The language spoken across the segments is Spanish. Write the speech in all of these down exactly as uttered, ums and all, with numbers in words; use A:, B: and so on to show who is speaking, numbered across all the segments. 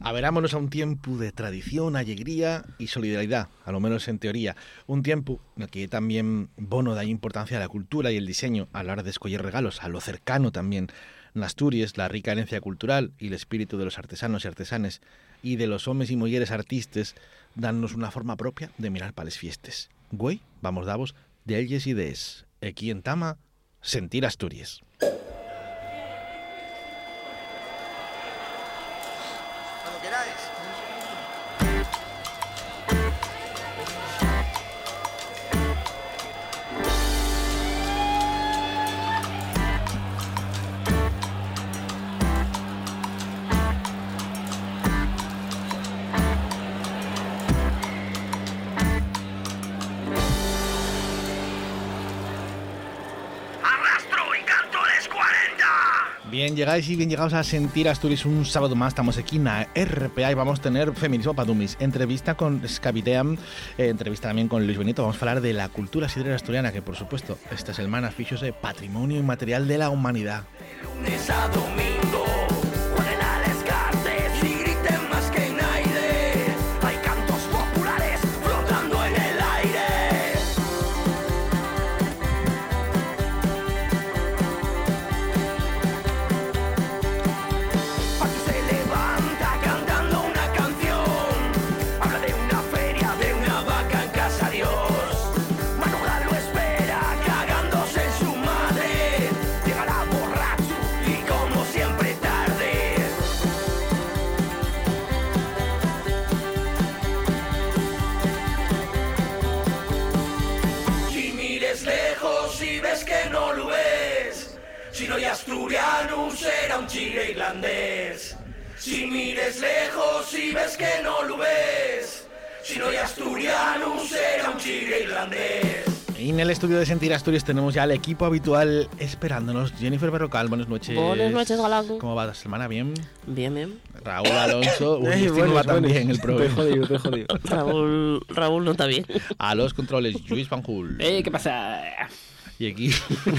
A: Averámonos a un tiempo de tradición, alegría y solidaridad, a lo menos en teoría. Un tiempo en el que también Bono da importancia a la cultura y el diseño a la hora de escoger regalos, a lo cercano también. En Asturias, la rica herencia cultural y el espíritu de los artesanos y artesanes y de los hombres y mujeres artistas dannos una forma propia de mirar para las fiestas. Güey, vamos davos de ellas y de es. Aquí en Tama, sentir Asturias.
B: Cuando queráis.
A: Bien llegáis y bien llegados a sentir Asturias un sábado más. Estamos aquí en la R P A y vamos a tener Feminismo para Dummies. Entrevista con Scaviteam, eh, entrevista también con Luis Benito. Vamos a hablar de la cultura sidrera asturiana, que por supuesto esta semana fixos de patrimonio inmaterial de la humanidad.
C: De lunes a domingo, jueguen a les cartes y griten más que naide. Hay cantos populares flotando en el aire. Pachi se levanta cantando una canción. Habla de una feria, de una vaca en casa Dios. Manuel lo espera cagándose en su madre. Llegará borracho y como siempre tarde. Si mires lejos y ves que no lo ves, si no hay asturiano será un chile irlandés. Si mires lejos y ves que no lo ves, si no hay asturiano será un chile irlandés.
A: Y en el estudio de Sentir Asturias tenemos ya al equipo habitual esperándonos. Jennifer Berrocal, buenas noches.
D: Buenas noches, Galán.
A: ¿Cómo va la semana? ¿Bien?
D: Bien, bien.
A: Raúl Alonso, un
E: Ey,
A: destino
E: buenas,
A: va tan
E: buenas.
A: bien el
E: Estoy
A: programa.
E: jodido, estoy jodido.
D: Raúl, Raúl no está bien.
A: A los controles, Luis Panjul.
E: Eh, ¿qué pasa?
A: Y aquí...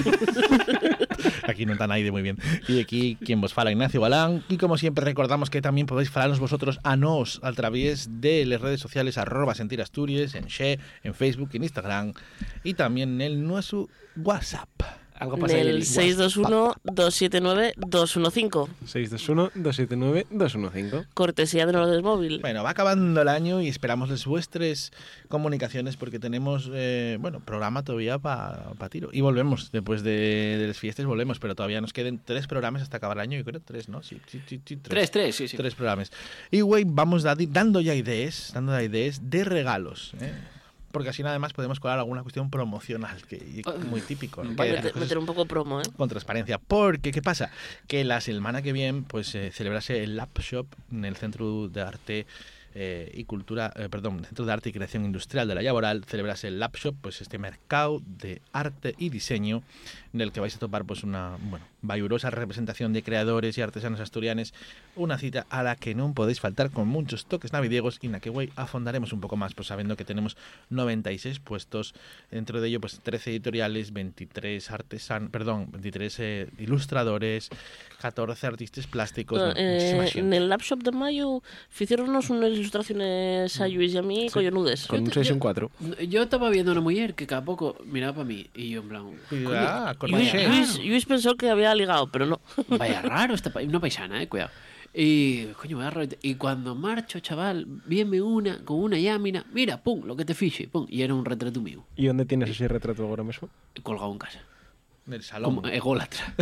A: aquí no está nadie muy bien. Y aquí quien vos fala, Ignacio Balán. Y como siempre recordamos que también podéis falarnos vosotros a nos a través de las redes sociales arroba Sentir Asturias, en She, en Facebook, en Instagram y también en nuestro WhatsApp.
E: Algo pasa ahí en
D: Del
E: el
D: seis dos uno, dos siete nueve, dos uno cinco.
E: seis dos uno, dos siete nueve, dos uno cinco.
D: Cortesía de Nodes Móvil.
A: Bueno, va acabando el año y esperamos las vuestras comunicaciones porque tenemos, eh, bueno, programa todavía para pa tiro. Y volvemos, después de, de las fiestas volvemos, pero todavía nos queden tres programas hasta acabar el año. Yo creo tres, ¿no? Sí, sí, sí, sí,
E: Tres, tres, sí, sí.
A: Tres programas. Y, güey, vamos da- dando ya ideas, dando ya ideas de regalos, ¿eh? Porque así nada más podemos colar alguna cuestión promocional, que y muy típico, ¿no? Que
D: Vale,
A: las
D: meter,
A: cosas
D: meter un poco promo, ¿eh?
A: con transparencia. Porque, ¿qué pasa? Que la semana que viene pues eh, celebrase el Lab Shop en el Centro de Arte eh, y Cultura, eh, perdón, Centro de Arte y Creación Industrial de la Llaboral, celebrase el Lab Shop, pues este mercado de arte y diseño en el que vais a topar pues una, bueno, valiosa representación de creadores y artesanos asturianes, una cita a la que no podéis faltar con muchos toques navideños y en la que, güey, afondaremos un poco más, pues sabiendo que tenemos noventa y seis puestos, dentro de ello pues trece editoriales, veintitrés artesanos, perdón, veintitrés eh, ilustradores, catorce artistas plásticos,
D: Bueno,
A: bueno,
D: eh,
A: muchísima
D: en
A: gente.
D: el Lab Shop de mayo hicieronnos unas ilustraciones a Luis y a mí collonudes.
E: Con un seis y un cuatro.
F: Yo estaba viendo a una mujer que cada poco miraba para mí y yo en plan...
A: Ah, con
D: Luis,
A: Rocher.
D: Luis- Luis pensó que había ligado, pero no.
F: "Coño, vaya raro esta pa-". Una paisana, eh, cuidado. Y, coño, vaya raro. Y cuando marcho, chaval, vieme una con una llámina, mira, pum, lo que te fixe, pum. Y era un retrato mío,
E: ¿Y dónde tienes ese retrato ahora mismo?
F: colgado en casa.
A: Del salón.
F: Como ególatra.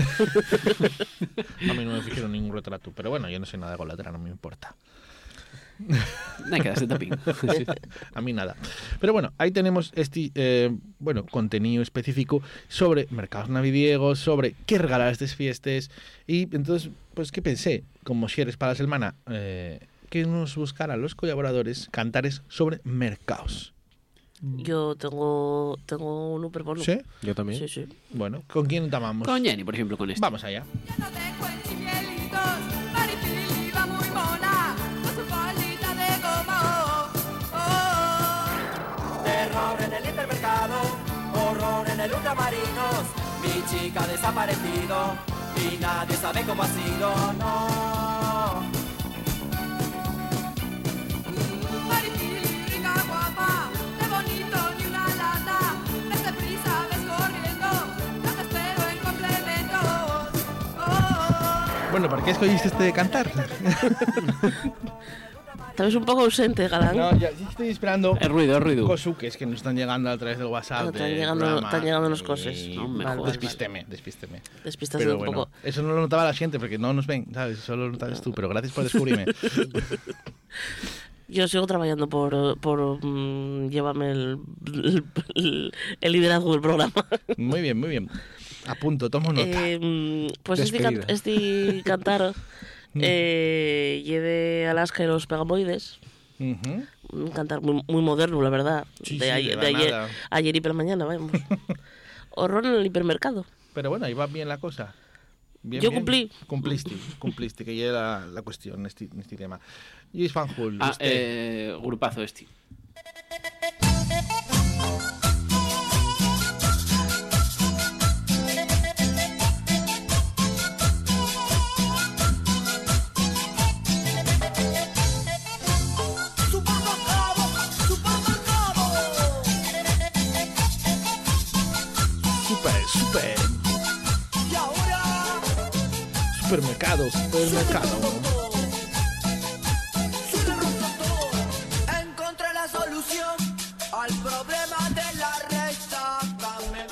A: A mí no me fijaron ningún retrato, pero bueno, yo no sé nada de golatra, no me importa.
F: Nada, quedaste tapín.
A: Sí, a mí nada. Pero bueno, ahí tenemos este eh, bueno, contenido específico sobre mercados navideños, sobre qué regalar a estas fiestas. Y entonces, pues, ¿qué pensé? Como xeres para la semana, eh, que nos buscaran los colaboradores cantares sobre mercados.
D: Yo tengo, tengo un super bono.
A: ¿Sí?
E: Yo también.
D: Sí, sí.
A: Bueno, ¿con quién tomamos?
F: Con Jenny, por ejemplo, con este.
A: Vamos allá.
G: Lleno de cuenchimielitos, Marifil iba muy mona, con su colita de goma, oh, oh.
C: Terror en el hipermercado, horror en el ultramarinos. Mi chica ha desaparecido y nadie sabe cómo ha sido, no.
A: Bueno, ¿por qué escogiste este de cantar?
D: Estabas un poco ausente, Galán.
A: No, ya ya estoy esperando
F: Es ruido, es ruido.
A: cosuques que nos están llegando a través del WhatsApp.
D: Ah, están
A: del
D: llegando-
A: programa.
D: están llegando los coses.
A: Y
F: No, me
D: Vale,
F: jodas.
A: Despísteme, despísteme.
D: Despistaste
A: Pero
D: un
A: bueno,
D: poco.
A: eso no lo notaba la gente porque no nos ven, ¿sabes? Solo lo notabas tú, pero gracias por descubrirme.
D: Yo sigo trabajando por, por mm, llévame el, el, el liderazgo del programa.
A: Muy bien, muy bien. Apunto, tomo nota.
D: Eh, mm, pues este,
E: Despedida.
D: can- este cantar eh, lleve Alaska y los Pegamoides.
A: Ujú.
D: Un cantar muy, muy moderno, la verdad.
A: Sí,
D: de
A: sí,
D: ayer,
A: de
D: de
A: la
D: ayer,
A: nada.
D: ayer y por la mañana, vamos. Horror en el hipermercado.
A: Pero bueno, ahí va bien la cosa. Bien,
D: Yo
A: bien.
D: cumplí.
A: Cumpliste, cumpliste, que ya era la cuestión, este, este tema. Luis Fanjul,
F: Ah,
A: usted.
F: eh, grupazo este.
G: Supermercado, supermercado.
A: Super, super.
G: Y ahora,
A: Supermercado, supermercado.
G: encontré la solución al problema de la resaca. Me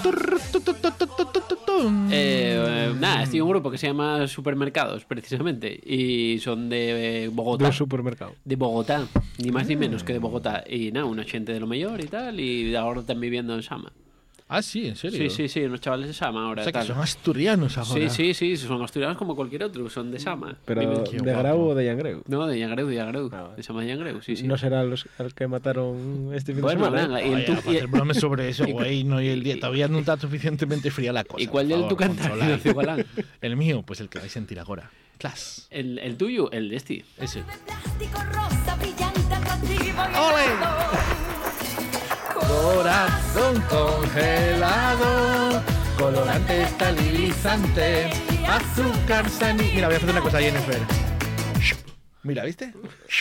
F: Eh, eh, nada, estoy en un grupo que se llama Supermercados, precisamente. Y son de eh, Bogotá.
E: Do supermercado.
F: De Bogotá, ni más ni menos que de Bogotá. Y nada, una gente de lo mayor y tal. Y ahora están viviendo en Sama.
A: Ah, sí, en serio.
F: Sí, sí, sí, unos chavales de Sama ahora.
A: O sea que
F: tal.
A: son asturianos ahora.
F: Sí, sí, sí, son asturianos como cualquier otro, son de Sama.
E: Pero
F: Viven-
A: Qué
E: de
A: guapo.
E: Grau o de Yangreu.
F: No, de Yangreu, de Yangreu.
E: Ah, vale.
F: De Sama de Yangreu, sí, sí.
E: No serán los al que mataron este fin
F: Bueno,
E: de semana.
F: venga,
E: ¿eh?
F: y en
A: Oye,
F: tu-
A: para hacer bromas sobre eso,
F: y-
A: güey, no, y el día todavía no está suficientemente fría la cosa.
F: ¿Y cuál
A: por
F: es tu
A: favor,
F: cantar,
A: controlad.
F: Ignacio Galán?
A: El mío, pues el que vais a sentir ahora. Clas.
F: El, el tuyo, el de este.
A: Ese.
G: plástico rosa brillante, atractivo y
A: ¡Ole!
G: helado.
A: Corazón congelado, colorante estabilizante, azúcar sani... Mira, voy a hacer una cosa, Jennifer. Mira, ¿viste?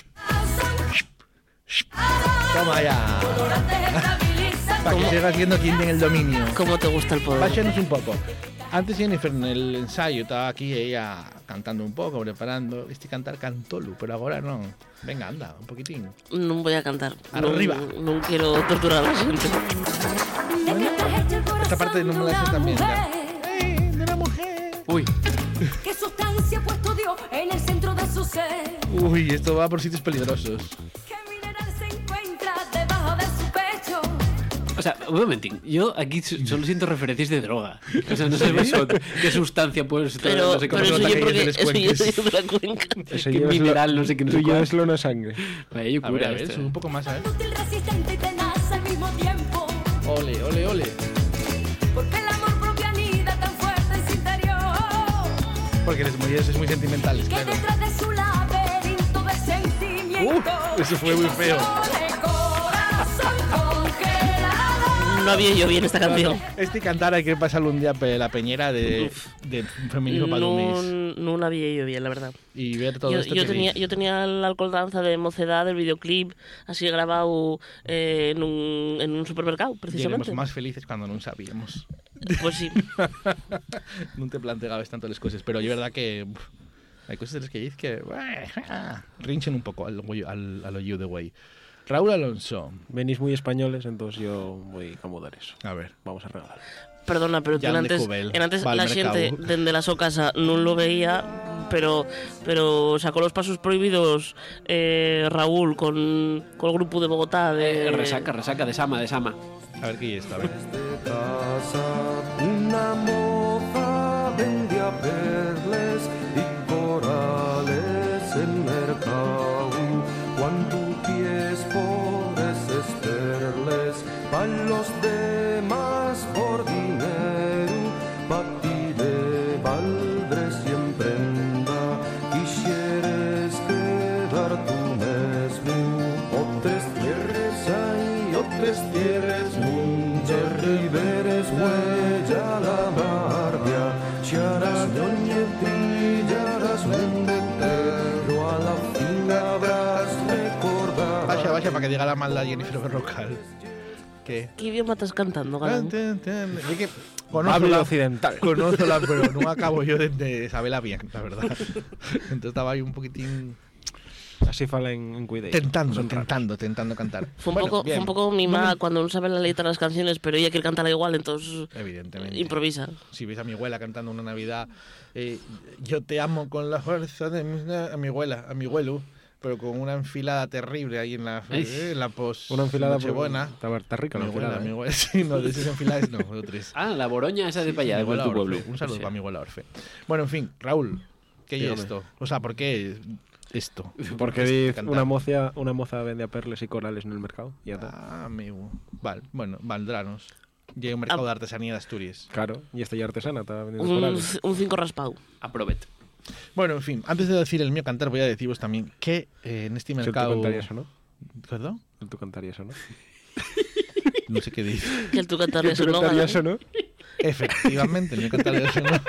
A: Toma ya. Para que sigas viendo quién tiene el dominio.
D: ¿Cómo te gusta el poder?
A: Bájanos un poco. Antes Jennifer en el ensayo estaba aquí ella cantando un poco, preparando. Este cantar cantolu, pero ahora no. Venga, anda, un poquitín.
D: Non voy a cantar.
A: Arriba.
D: Non, non quero torturar a la xente.
A: Esta parte no me la sé también. Ya. ¡Ey, de la mujer!
F: Uy,
G: ¿Qué sustancia ha puesto Dios en el centro de su ser?
A: Uy, esto va por sitios peligrosos.
G: ¿Qué mineral se encuentra debajo de su pecho?
F: o sea, un momentín. Yo aquí so- solo siento referencias de droga. O sea, no sé eso, qué sustancia puede ser.
D: Pero,
F: no sé
D: pero
F: cómo
D: eso
A: nota
D: yo
A: que
D: porque
A: ellos
D: eso
A: les
D: yo
A: cuentes.
D: soy de la cuenca.
E: Ese
F: qué
E: llevas lo-
F: mineral, no sé qué, no sé
E: Tú
F: cuál.
E: llevas lo en sangre.
F: Vaya, yo
A: A ver,
F: cura
A: a ver,
F: esto.
A: sube un poco más, a ver.
G: Útil, resistente y tenaz al mismo tiempo.
A: Ole, ole, ole.
G: Porque el amor propio anida tan fuerte en su interior.
A: Porque eres muy, es muy sentimental,
G: Que
A: claro.
G: detrás de su laberinto de sentimientos.
A: Uh, eso fue muy feo.
G: De corazón congelado.
D: No había yo bien esta canción.
A: Este cantar hay que pasarlo un día por la peñera de, de Feminismo para Dummies.
D: Non, non había yo bien, la verdad.
A: Y ver todo
D: Yo,
A: esto
D: yo
A: que
D: tenía,
A: dices.
D: yo tenía la alcoldanza de mocedad del videoclip así grabado eh, en, un, en un supermercado,
A: Y éramos
D: precisamente.
A: más felices cuando no sabíamos.
D: Pues sí.
A: No te planteabas tanto las cosas, pero yo verdad que uf, hay cosas de las que dices que ah, rinchen un poco al, al, al oído de güey. Raúl Alonso,
E: Venís muy españoles, entonces yo voy a mudar eso.
A: a ver.
E: Vamos a regalar.
D: Perdona, pero tú
A: Jan de
D: antes,
A: Cubel,
D: en antes
A: va al
D: la xente
A: mercado.
D: dende la so casa non lo veía, pero pero sacó los pasos prohibidos eh, Raúl con, con el grupo de Bogotá de
F: Eh, resaca, resaca de Sama, de Sama.
A: A ver qué es esto, a ver.
H: casa una moza vendía perles y corales en mercado. Cuando pies por esos perles, pa' los demás por dinero, pa' ti de valdre siempre anda. Quisieres quedar tú mesmo, otras tierras hay, otras tierras muchas riberes, huella la guardia, charas doña trillarás un pero a la fin habrás recordado.
A: Vaya, vaya, para que diga la maldad Jennifer Berrocal. ¿Qué?
D: ¿Qué idioma estás cantando, Galán?
A: Es que Conozco
E: Hable
A: la,
E: occidental.
A: conozco la, pero no acabo yo de, de saberla bien, la verdad. Entonces estaba ahí un poquitín
E: Así fala en, en Cuidei.
A: tentando,
E: Son raros.
A: tentando, tentando cantar.
D: Fue un,
A: Bueno,
D: poco,
A: bien.
D: fue un poco mimada cuando no sabe la letra de las canciones, pero ella quiere cantarla igual, entonces
A: Evidentemente.
D: improvisa.
A: Si ves a mi abuela cantando una Navidad, eh, yo te amo con la fuerza de mi, a mi abuela, a mi abuelo, pero con una enfilada terrible ahí en la, eh, en la pos
E: Una enfilada por...
A: Nochebuena.
E: Está, está rica
A: Mi
E: la
A: abuela,
E: enfilada.
A: mi
E: ¿eh?
A: abuela, sí, no, de esas enfiladas no, de otras.
F: Ah, la boroña esa de para allá,
A: Mi
F: de
A: abuela
F: tu
A: Orfe.
F: pueblo.
A: Un saludo
F: Sí.
A: para mi abuela Orfe. Bueno, en fin, Raúl, ¿qué es
E: Dígame.
A: esto? O sea, ¿por qué esto?
E: Porque
A: Es
E: di
A: cantar.
E: una moza, una moza vende a perles y corales en el mercado. Y ya está.
A: Ah, amigo. Vale, bueno, valdrános. Y hay un mercado
D: Ah.
A: de artesanía de Asturias.
E: Claro, y esta ya artesana, está vendiendo
D: Un,
E: corales.
D: un cinco raspado.
F: Aprovet.
A: Bueno, en fin, antes de decir el mío cantar, voy a deciros también que eh, en este
E: Si tú
A: mercado...
E: cantarías o no.
A: ¿Perdón?
E: Tú cantarías o no.
A: No sé qué dice.
D: Que el tú cantarle
E: ¿Tú
D: eso no,
E: cantarías o
D: ¿vale?
E: no?
A: Efectivamente, el mío cantar eso no.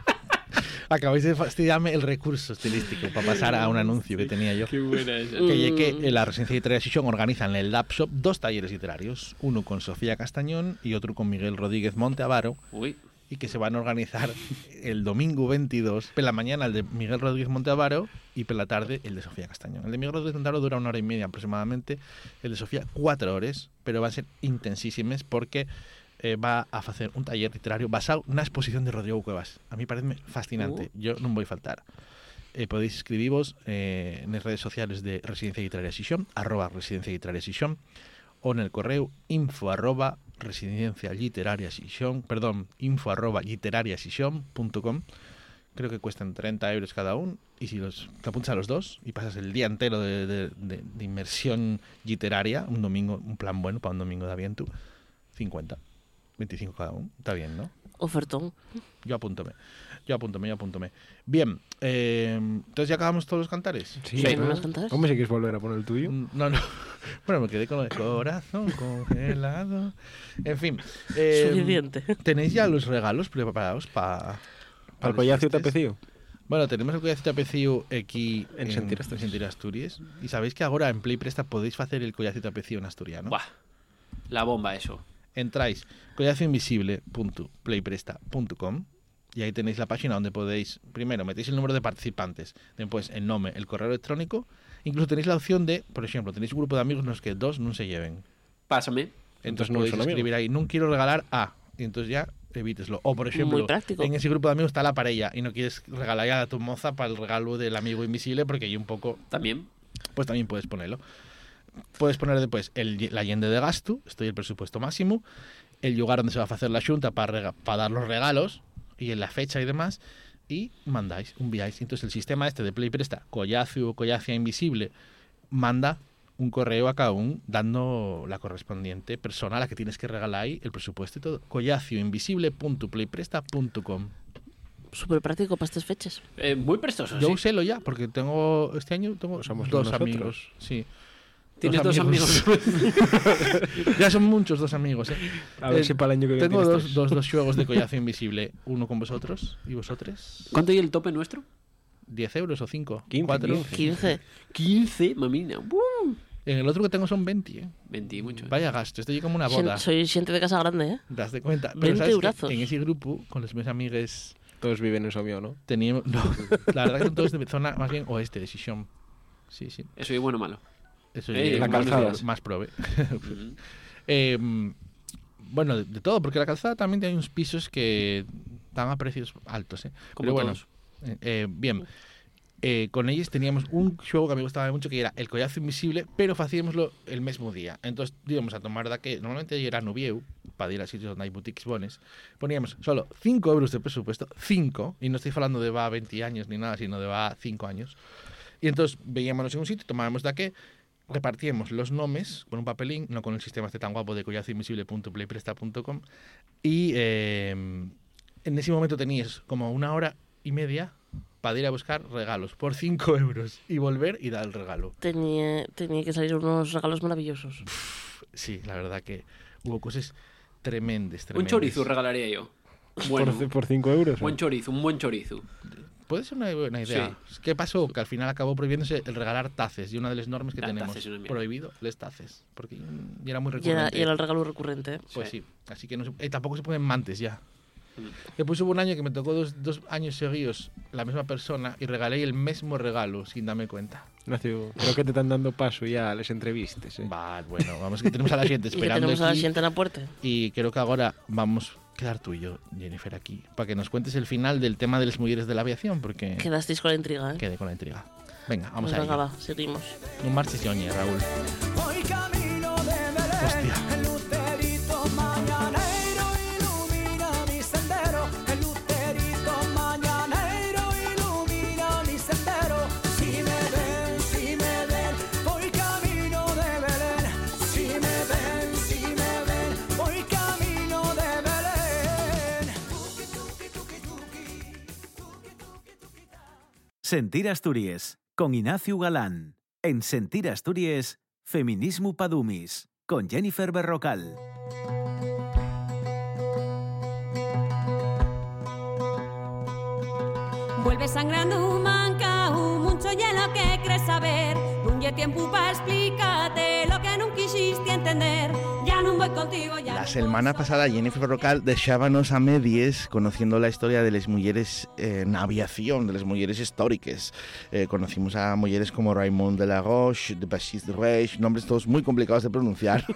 A: Acabáis de fastidiarme el recurso estilístico para pasar a un anuncio que tenía yo.
F: Qué buena esa.
A: Que, ya que en la Residencia Literaria Xixón organizan en el Lab Shop dos talleres literarios, uno con Sofía Castañón y otro con Miguel Rodríguez Monteavaro,
F: Uy.
A: y que se van a organizar el domingo veintidós, por la mañana el de Miguel Rodríguez Monteavaro y por la tarde el de Sofía Castañón. El de Miguel Rodríguez Monteavaro dura una hora y media aproximadamente, el de Sofía cuatro horas, pero van a ser intensísimas porque eh, va a hacer un taller literario basado en una exposición de Rodrigo Cuevas. A mí parece fascinante, yo no voy a faltar. Eh, podéis escribiros eh, en las redes sociales de Residencia Literaria Xixón, arroba Residencia Literaria Xixón, o en el correo info arroba residencia literaria Xixón, perdón, info arroba literaria xixón punto com. Creo que cuestan treinta euros cada uno, y si los te apuntas a los dos y pasas el día entero de, de, de, de inmersión literaria, un domingo, un plan bueno para un domingo de aviento, cincuenta, veinticinco cada uno, está bien, ¿no?
D: Ofertón.
A: Yo apúntome, yo apúntome, yo apúntome. Bien, eh, entonces ya acabamos todos los cantares.
E: Sí,
D: Sí,
E: ¿no?
D: ¿no las cantas?
E: ¿Cómo si quieres volver a poner el tuyo?
A: Mm, No, no. Bueno, me quedé con el corazón congelado. En fin. eh,
D: Suficiente.
A: ¿Tenéis ya los regalos preparados para...
E: ¿Para el collazo tapecillo?
A: Bueno, tenemos el collazo tapecillo aquí
E: En Sentir Asturias.
A: Sentir Asturias. Y sabéis que ahora en Play Presta podéis hacer el collazo tapecillo en asturiano.
F: Buah. La bomba eso.
A: Entráis collazo invisible punto playpresta punto com y ahí tenéis la página donde podéis, primero, metéis el número de participantes, después el nombre, el correo electrónico, incluso tenéis la opción de, por ejemplo, tenéis un grupo de amigos en los que dos no se lleven.
F: Pásame.
A: Entonces
E: no
A: podéis
E: son amigos.
A: escribir ahí, no quiero regalar a, y entonces ya evíteslo. O por ejemplo,
D: Muy práctico.
A: en ese grupo de amigos está la pareja y no quieres regalar ya a tu moza para el regalo del amigo invisible porque hay un poco,
F: También.
A: pues también puedes ponerlo. Puedes poner después el, la yende de gasto, estoy el presupuesto máximo, el lugar donde se va a hacer la xunta para, para dar los regalos y en la fecha y demás, y mandáis, enviáis. Entonces el sistema este de Play Presta, collacio o collacia invisible, manda un correo a cada uno dando la correspondiente persona a la que tienes que regalar ahí el presupuesto y todo. collacio invisible punto playpresta punto com.
D: Súper práctico para estas fechas.
F: Eh, muy prestoso,
A: Yo
F: sí.
A: usélo ya, porque tengo este año tengo
E: Somos
A: dos
E: nosotros.
A: amigos. Sí.
F: Tienes dos amigos.
A: Ya son muchos dos amigos, ¿eh?
E: A ver
A: Eh,
E: si para el año que viene
A: Tengo
E: tienes
A: dos,
E: tres.
A: dos, dos juegos de collazo invisible, uno con vosotros y vosotros.
F: ¿Cuánto hay el tope nuestro?
A: ¿diez euros o cinco?
E: quince,
A: ¿cuatro?
E: quince.
D: quince.
F: quince, mamina. ¡Bum!
A: En el otro que tengo son veinte, ¿eh?
F: veinte y mucho.
A: Vaya gasto, estoy como una boda.
D: Xen- Soy gente de casa grande, ¿eh?
A: ¿Te das de cuenta? Pero
D: veinte
A: sabes que
D: eurazos.
A: en ese grupo, con los mis amigues,
E: Todos viven en Somio, ¿no?
A: teníamos... No, la verdad que son todos de zona más bien oeste, de Xixón. Sí, sí.
F: Eso es bueno o malo.
A: Eso
F: Eh,
A: es
E: la
A: más-
E: calzada.
A: más prove.
F: Ujú.
A: Eh, bueno, de, de todo, porque la calzada también tiene unos pisos que dan a precios altos, ¿eh?
F: Como
A: Pero bueno,
F: todos.
A: eh, eh, bien. Eh, con ellos teníamos un juego que a mí me gustaba mucho, que era el collazo invisible, pero hacíamoslo el mismo día. Entonces íbamos a tomar de que normalmente era Nubieu, para ir a sitios donde hay boutiques bones. Poníamos solo cinco euros de presupuesto, cinco, y no estoy hablando de va veinte años ni nada, sino de va cinco años. Y entonces veíamos en un sitio, tomábamos de que repartíamos los nombres con un papelín, no con el sistema este tan guapo de collazo invisible punto playpresta punto com, y eh, en ese momento tenías como una hora y media para ir a buscar regalos por cinco euros y volver y dar el regalo.
D: Tenía, tenía que salir unos regalos maravillosos.
A: Sí, la verdad que hubo cosas tremendas,
F: Un
A: tremendas.
F: chorizo regalaría yo. Bueno,
E: Por, por cinco euros.
F: buen
E: ¿eh?
F: chorizo, un buen chorizo.
A: Puede ser una buena idea. ¿Qué pasó? Que al final acabó prohibiéndose el regalar taces y una de las normas que
F: Las
A: tenemos.
F: taces es una mierda.
A: Prohibido les taces. Porque mm, y era muy
D: Y era,
A: recurrente.
D: y era el regalo recurrente. ¿eh?
A: Pues
F: Sí.
A: sí. Así que no se- eh, tampoco se ponen mantes ya. Después hubo un año que me tocó dos, dos años seguidos la misma persona y regalé el mismo regalo sin darme cuenta.
E: Ignacio, creo que te están dando paso ya a las entrevistas, eh?
A: Va, bueno, vamos que tenemos a la gente
D: Y que
A: esperando
D: tenemos a la
A: aquí.
D: xente na puerta.
A: Y creo que ahora vamos a quedar tú y yo, Jennifer, aquí, para que nos cuentes el final del tema de las mujeres de la aviación, porque
D: Quedasteis con la intriga, ¿eh?
A: quedé con la intriga. Venga, vamos
D: Pues
A: a
D: venga,
A: ello.
D: va, seguimos.
A: Un martes y oñe, Raúl.
C: Voy camino de Belén,
A: Hostia.
C: el lucerito mañanero ilumina mi sendero, el lucerito mañanero ilumina mi sendero. Si me ven, si me ven, voy camino de Belén. Si me ven, si me ven, voy camino de Belén.
I: Sentir Asturias, con Ignacio Galán. En Sentir Asturias, Feminismo Padumis, con Jennifer Berrocal.
J: Vuelve sangrando un mancao, mucho hielo que crees saber. Un ye tiempo para explicarte lo que nunca quisiste entender. Ya no voy contigo, ya.
A: La
J: no
A: semana
J: voy
A: pasada Jennifer Berrocal dejábanos a medies conociendo la historia de las mujeres eh, en aviación, de las mujeres históricas. Eh, conocimos a mujeres como Raymond de la Roche, de Baptiste Reich, nombres todos muy complicados de pronunciar.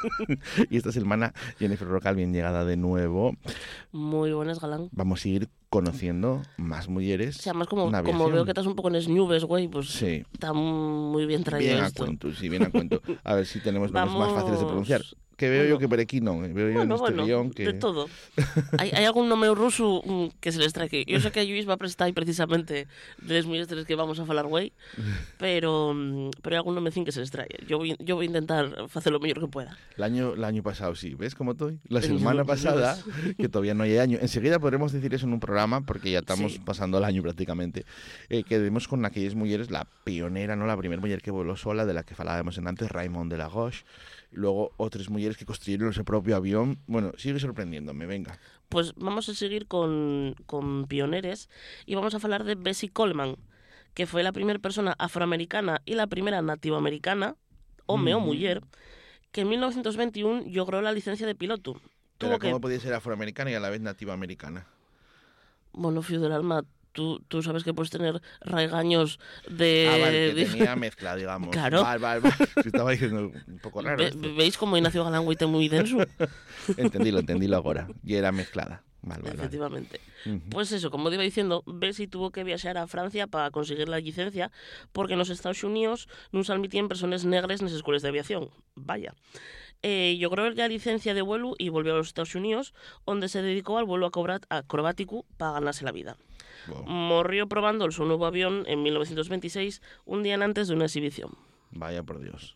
A: Y esta semana Jennifer Berrocal, bien llegada de nuevo.
D: Muy buenas, Galán.
A: Vamos a ir conociendo más mujeres.
D: O sea, más como,
A: en
D: como
A: aviación.
D: veo que estás un poco en las nubes, güey, pues
A: Sí.
D: está muy bien traído
A: Bien a
D: esto.
A: cuento, sí, bien a cuento. A ver si tenemos nombres más
D: Vamos.
A: fáciles de pronunciar. Que veo
D: Bueno.
A: yo que por aquí no, eh, veo yo
D: Bueno,
A: en este
D: bueno,
A: guión que...
D: de todo. ¿Hay, hay algún nombre ruso mm, que se les trae aquí? Yo sé que Lluís va a prestar ahí precisamente de las mujeres de las que vamos a hablar, güey, pero, mm, pero hay algún nombre que se les trae. Yo voy, yo voy a intentar hacer lo mejor que pueda.
A: El año, el año pasado, sí. ¿Ves cómo estoy? La
D: En
A: semana
D: los-
A: pasada, que todavía no hay año. Enseguida podremos decir eso en un programa, porque ya estamos
D: Sí.
A: pasando el año prácticamente. Eh, quedemos con aquellas mujeres, la pionera, ¿no? La primera mujer que voló sola, de la que hablábamos en antes, Raymond de la Roche. Y luego otras mujeres que construyeron su propio avión. Bueno, sigue sorprendiéndome, venga.
D: Pues vamos a seguir con, con pioneres y vamos a hablar de Bessie Coleman, que fue la primera persona afroamericana y la primera nativoamericana, hombre o
A: Ujú.
D: mujer, que en mil novecientos veintiuno logró la licencia de piloto.
A: Pero
D: Tuvo que...
A: ¿cómo podía ser afroamericana y a la vez nativa americana?
D: Bueno, fío del alma, tú, tú sabes que puedes tener raigaños de...
A: ah, vale, que
D: de-
A: tenía mezcla, digamos.
D: Claro.
A: Vale, vale, vale. Se estaba diciendo un poco raro
D: Ve-
A: esto.
D: ¿Veis como Ignacio Galán güey, está muy denso?
A: Entendílo, entendílo ahora. Y era mezclada. Vale, vale, vale.
D: Efectivamente.
A: Ujú.
D: Pues eso, como te iba diciendo, Bessie tuvo que viajar a Francia para conseguir la licencia porque en los Estados Unidos no se admitían personas negras en las escuelas de aviación. Vaya. Eh, logró ya licencia de vuelo y volvió a los Estados Unidos, donde se dedicó al vuelo acrobat- acrobático para ganarse la vida.
A: Wow.
D: Morrió probando su nuevo avión en mil novecientos veintiséis, un día antes de una exhibición.
A: Vaya por Dios.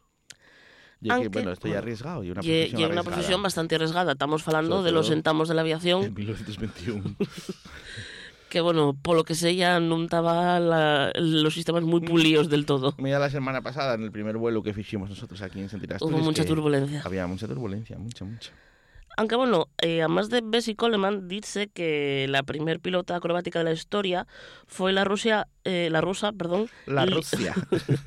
A: Y
D: Aunque,
A: que, bueno, estoy
D: bueno,
A: arriesgado y una
D: Y,
A: profesión
D: y una
A: arriesgada.
D: profesión bastante arriesgada. Estamos hablando
A: Sobre
D: de los
A: todo
D: entamos de la aviación,
A: En mil novecientos veintiuno.
D: que bueno, por lo que sé ya no estaba la- los sistemas muy pulidos del todo.
A: Mira, la semana pasada, en el primer vuelo que hicimos nosotros aquí en Sentir Asturias,
D: Hubo mucha
A: que
D: turbulencia.
A: Había mucha turbulencia, mucha, mucha.
D: Aunque bueno, eh, además de Bessie Coleman, dice que la primer pilota acrobática de la historia fue la Rusia, eh, la rusa, perdón.
A: La
D: Li-
A: Rusia.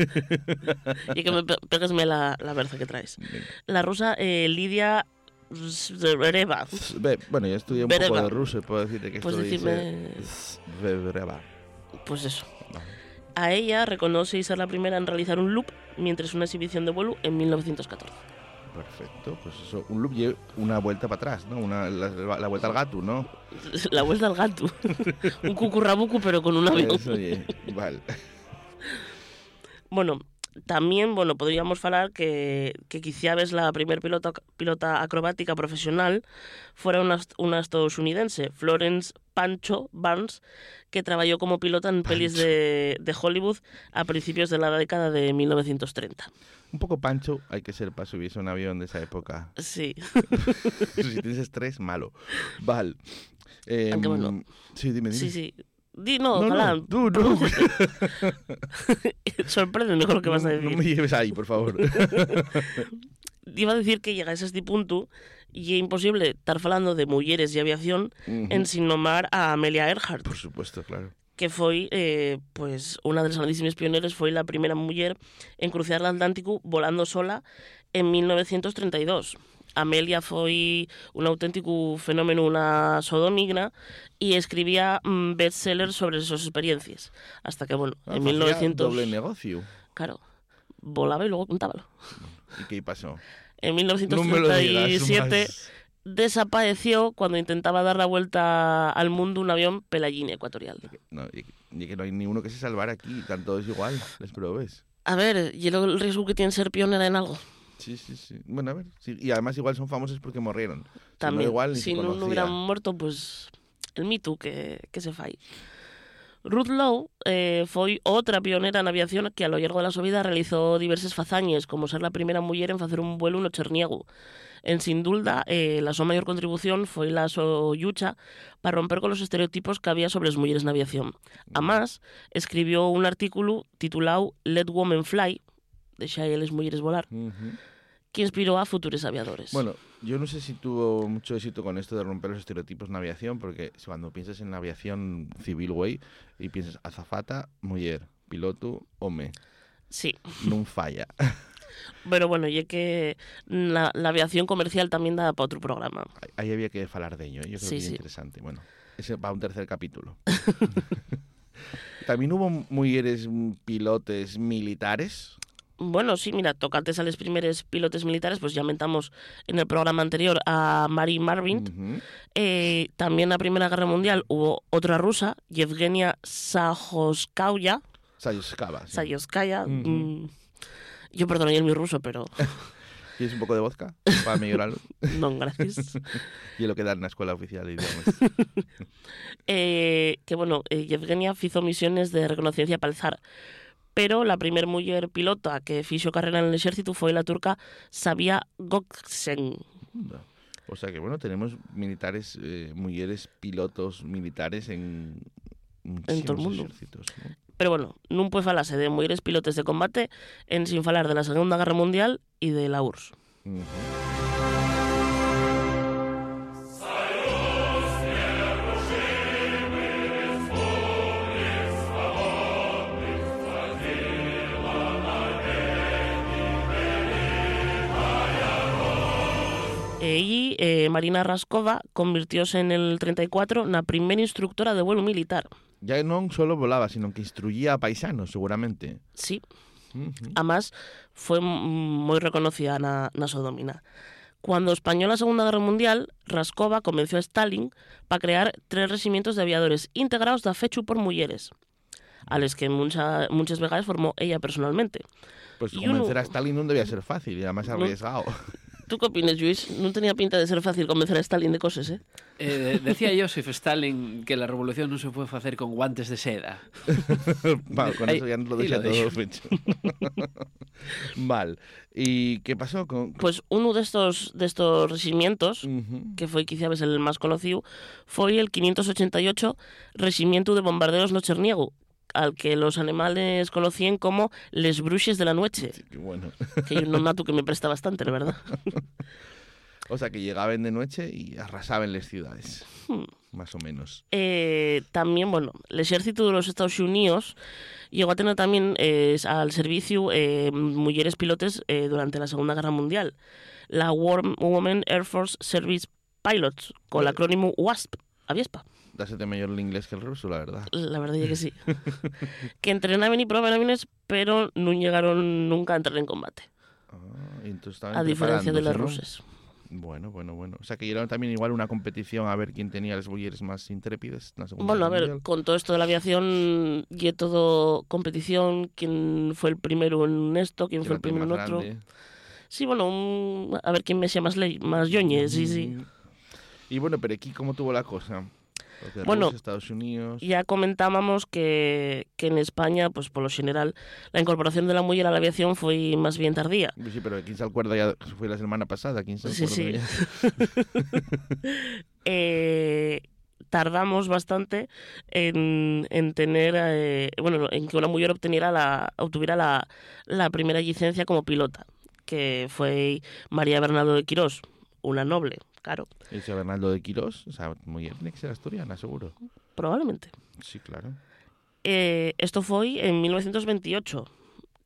D: Y que me pe- peguesme la, la berza que traes. La rusa eh, Lidia Zvereva.
A: Ve, bueno, yo estudié un
D: Bereva.
A: poco de ruso y puedo decirte que
D: Pues
A: esto
D: decime-
A: dice... Zvereva.
D: Pues eso.
A: Vale.
D: A ella reconoce ser la primera en realizar un loop mientras una exhibición de vuelo en mil novecientos catorce.
A: Perfecto, pues eso, un loop y una vuelta para atrás, ¿no? Una, la, la vuelta al gato, ¿no?
D: La vuelta al gato. Un cucurrabucu pero con un avión.
A: Eso, oye, vale.
D: Bueno, también, bueno, podríamos hablar que, que quizá ves la primer pilota, pilota acrobática profesional fuera una, una estadounidense, Florence Pancho Barnes, que trabajó como pilota en pelis de, de Hollywood a principios de la década de mil novecientos treinta.
A: Un poco pancho hay que ser para subirse a un avión de esa época.
D: Sí.
A: Si tienes estrés, malo. Vale. Eh,
D: Aunque bueno.
A: Sí, dime, dime.
D: Sí, sí. Di, no,
A: No,
D: ojalá.
A: no, tú, no.
D: Sorprende con lo que vas a
A: No,
D: decir.
A: no me lleves ahí, por favor.
D: Iba a decir que llegas a este punto y es imposible estar hablando de mujeres y aviación
A: Ujú.
D: en sin nombrar a Amelia Earhart,
A: Por supuesto, claro.
D: que foi eh, pues una de las grandísimas pioneras, foi la primera muller en cruzar el Atlántico volando sola en mil novecientos treinta y dos. Amelia foi un auténtico fenómeno na sodomigna e escribía mm, bestsellers sobre as súas experiencias. Hasta que, bueno,
A: Ah,
D: en
A: facía
D: mil novecientos...
A: doble negocio.
D: Claro, volaba e logo contábalo.
A: ¿Y qué pasó?
D: En mil novecientos
A: No me lo
D: treinta y
A: digas
D: siete
A: más.
D: desapareció cuando intentaba dar la vuelta al mundo un avión pela línea ecuatorial.
A: No, y, y que no hay ni uno que se salvara aquí, están todos igual, les probes.
D: A ver, y luego el riesgo que tiene ser pionera en algo.
A: Sí, sí, sí. Bueno, a ver. Sí, y además igual son famosos porque morrieron.
D: También,
A: Si no, igual ni
D: si
A: se
D: no,
A: conocía.
D: no hubieran muerto, pues el Me Too que, que se fai. Ruth Lowe eh, foi outra pionera na aviación que a lo largo da súa vida realizou diversas fazañes, como ser a primeira muller en facer un vuelo no Cherniego. En sin dúda, eh, la súa maior contribución foi la súa lucha para romper con los estereotipos que había sobre as mulleres na aviación. Además, escribió un artículo titulado Let Women Fly, deixa a les mulleres volar,
A: Ujú.
D: que inspiró a futuros aviadores.
A: Bueno, yo no sé si tuvo mucho éxito con esto de romper los estereotipos en la aviación, porque cuando piensas en la aviación civil, güey, y piensas azafata, mujer, piloto, home,
D: sí.
A: non falla.
D: Pero bueno, y es que la, la aviación comercial también da para otro programa.
A: Ahí había que falar de ello, ¿eh? Yo creo
D: Sí,
A: que es
D: sí.
A: interesante. Bueno, ese va un tercer capítulo. También hubo mujeres pilotes militares.
D: Bueno, sí, mira, tocantes a los primeros pilotos militares, pues ya mentamos en el programa anterior a Mary Marvin.
A: Ujú.
D: Eh, también en la Primera Guerra Mundial hubo otra rusa, Yevgenia Sajoskaya.
A: Sayoskava. sí.
D: Sayoskaya.
A: Ujú.
D: mm, yo perdono, yo es mi ruso, pero
A: ¿Quieres un poco de vodka para mejorarlo?
D: no, gracias.
A: Y es lo que dan en la escuela oficial de idiomas.
D: eh, que bueno, eh, Yevgenia hizo misiones de reconocimiento para el zar, pero la primer mujer pilota que fixo carrera en el ejército fue la turca Sabia Gökçen.
A: O sea que bueno, tenemos militares, eh, mujeres pilotos militares en,
D: En todo el
A: muchísimos
D: mundo.
A: ejércitos, ¿no?
D: Pero bueno, non puede falarse de mujeres pilotes de combate en sin falar de la Segunda Guerra Mundial y de la U R S S.
A: Ujú.
D: E y eh, Marina Raskova convirtióse en el treinta y cuatro na primeira instructora de vuelo militar.
A: Ya non solo volaba, sino que instruía a paisanos, seguramente.
D: Sí,
A: Ujú.
D: además foi m- moi reconocida na, na sodomina. Cuando españó la Segunda Guerra Mundial, Raskova convenció a Stalin para crear tres regimientos de aviadores integrados da fechu por mulleres, a les que mucha, muchas veces formó ella personalmente.
A: Pues
D: Y
A: convencer
D: uno-
A: a Stalin no debía ser fácil y además
D: No.
A: arriesgado.
D: ¿Tú qué opinas, Luis? No tenía pinta de ser fácil convencer a Stalin de cosas, ¿eh?
F: Eh, de- decía Joseph Stalin que la revolución no se puede hacer con guantes de seda.
A: Vale, con
F: Ahí-
A: eso ya nos lo
F: ahí
A: deja
F: lo dejo.
A: todo hecho. Vale. ¿Y qué pasó con...?
D: Pues uno de estos, de estos regimientos,
A: Ujú.
D: que fue quizás el más conocido, fue el quinientos ochenta y ocho Regimiento de Bombarderos no Cherniego, al que los animales conocían como les bruixes de la noche,
A: Sí, qué bueno.
D: que es un dato que me presta bastante, la verdad.
A: O sea, que llegaban de noche y arrasaban las ciudades.
D: Hmm.
A: Más o menos.
D: Eh, también, bueno, el ejército de los Estados Unidos llegó a tener también eh, al servicio eh, mujeres pilotes eh, durante la Segunda Guerra Mundial. La War Women Air Force Service Pilots, con el acrónimo WASP, aviespa.
A: Dásete mejor el inglés que el ruso, la verdad.
D: La verdad es que sí. Que entrenaban y probaban aviones, pero no llegaron nunca a entrar en combate,
A: Ah, y entonces estaban
D: a diferencia de las
A: preparándose,
D: rusas.
A: ¿no? Bueno, bueno, bueno. O sea, que era también igual una competición a ver quién tenía las mujeres más intrépidas en la Segunda
D: Bueno, a
A: Guerra
D: ver,
A: Mundial.
D: con todo esto de la aviación y todo competición, quién fue el primero en esto, quién
A: ¿Quién
D: fue
A: la
D: el
A: tiene
D: primero en
A: más
D: otro.
A: grande?
D: Sí, bueno, un- a ver quién me sea más ley, más yoñe, sí, sí.
A: Mm. Y bueno, pero aquí, ¿cómo tuvo la cosa? Los de
D: Bueno,
A: Rusia, Estados Unidos...
D: Ya comentábamos que, que en España, pues por lo general, la incorporación de la mujer a la aviación fue más bien tardía.
A: Sí, pero ¿quién se acuerda ya? Fue la semana pasada, ¿quién se
D: Sí,
A: acuerda
D: sí.
A: ya?
D: Eh, tardamos bastante en, en tener, eh, bueno, en que una mujer obteniera la, obtuviera la, la primera licencia como pilota, que fue María Bernardo de Quirós, una noble, claro,
A: Ese Bernardo de Quirós, o sea, muy bien, tiene que ser asturiana, seguro.
D: probablemente.
A: Sí, claro.
D: Eh, esto fue en mil novecientos veintiocho,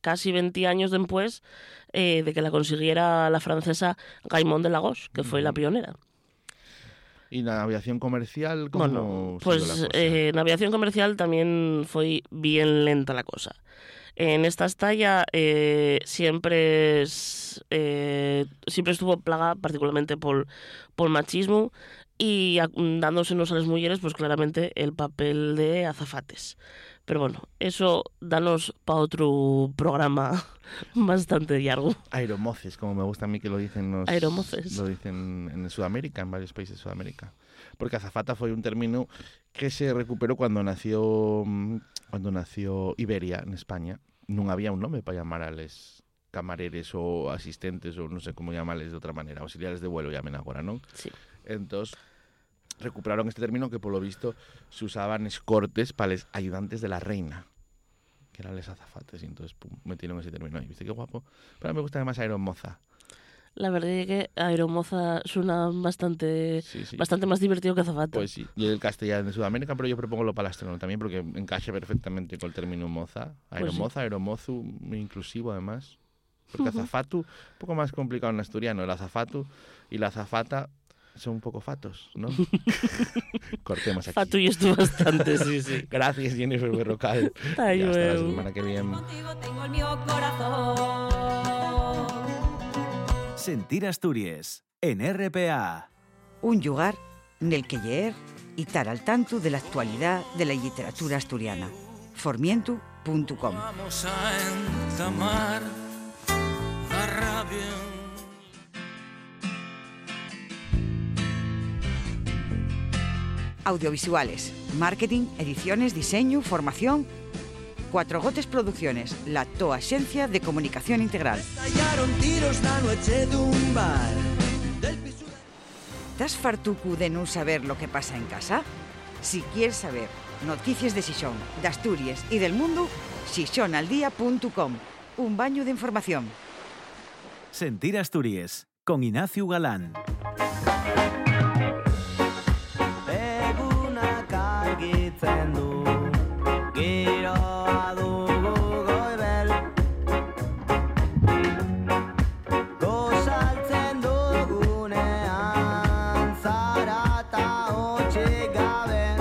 D: casi veinte años después eh, de que la consiguiera la francesa Raymond de Lagos, que fue la pionera.
A: ¿Y la aviación comercial cómo
D: Bueno,
A: siguió la
D: pues
A: cosa?
D: eh, en aviación comercial también fue bien lenta la cosa. En esta estalla eh, siempre es, eh, siempre estuvo plagada particularmente por, por machismo y a- dándosenos a las mujeres pues claramente el papel de azafates. Pero bueno, eso danos para otro programa bastante largo.
A: Aeromoces, como me gusta a mí que lo dicen los,
D: Aeromoces.
A: lo dicen en Sudamérica, en varios países de Sudamérica. Porque azafata fue un término que se recuperó cuando nació mm, cuando nació Iberia en España. No había un nombre para llamar a los camareres o asistentes o no sé cómo llamarles de otra manera, auxiliares de vuelo llamen ahora, ¿no?
D: Sí.
A: Entonces recuperaron este término que por lo visto se usaban escortes para los ayudantes de la reina, que eran los azafates, y entonces pum, metieron ese término ahí. ¿Viste qué guapo? Pero a mí me gusta más aeromoza.
D: La verdad es que Aeromoza suena bastante,
A: Sí, sí.
D: bastante más divertido que azafata.
A: Pues sí, y el castellano de Sudamérica, pero yo propongo lo palastrano también porque encaja perfectamente con el término moza.
D: Pues
A: Aeromoza, aeromozu, muy inclusivo además. Porque azafatu, un poco más complicado en asturiano. El azafatu y la azafata son un poco fatos, ¿no? Cortemos aquí.
D: Fatu y esto bastante, sí, sí.
A: Gracias, Jennifer Berrocal.
D: Ay,
A: Y hasta la
D: meu.
A: semana que viene.
J: Contigo tengo el mío corazón.
I: Sentir Asturias, en R P A.
K: Un lugar nel que leer y estar al tanto de la actualidad de la literatura asturiana. formientu punto com.
C: Vamos a entamar la rabia.
K: Audiovisuales, marketing, ediciones, diseño, formación. Cuatro Gotes Producciones, la toa agencia de comunicación integral.
C: Estallaron tiros la noche de un bar. Del piso de...
K: ¿Estás fartucu de no saber lo que pasa en casa? Si quieres saber noticias de Xixón, de Asturias y del mundo, xixón al día punto com. Un baño de información.
I: Sentir Asturias, con Ignacio Galán.
C: Eguna kargitzen du, giroa dugu goibel. Gozaltzen dugunean, zarata hotxik gabe.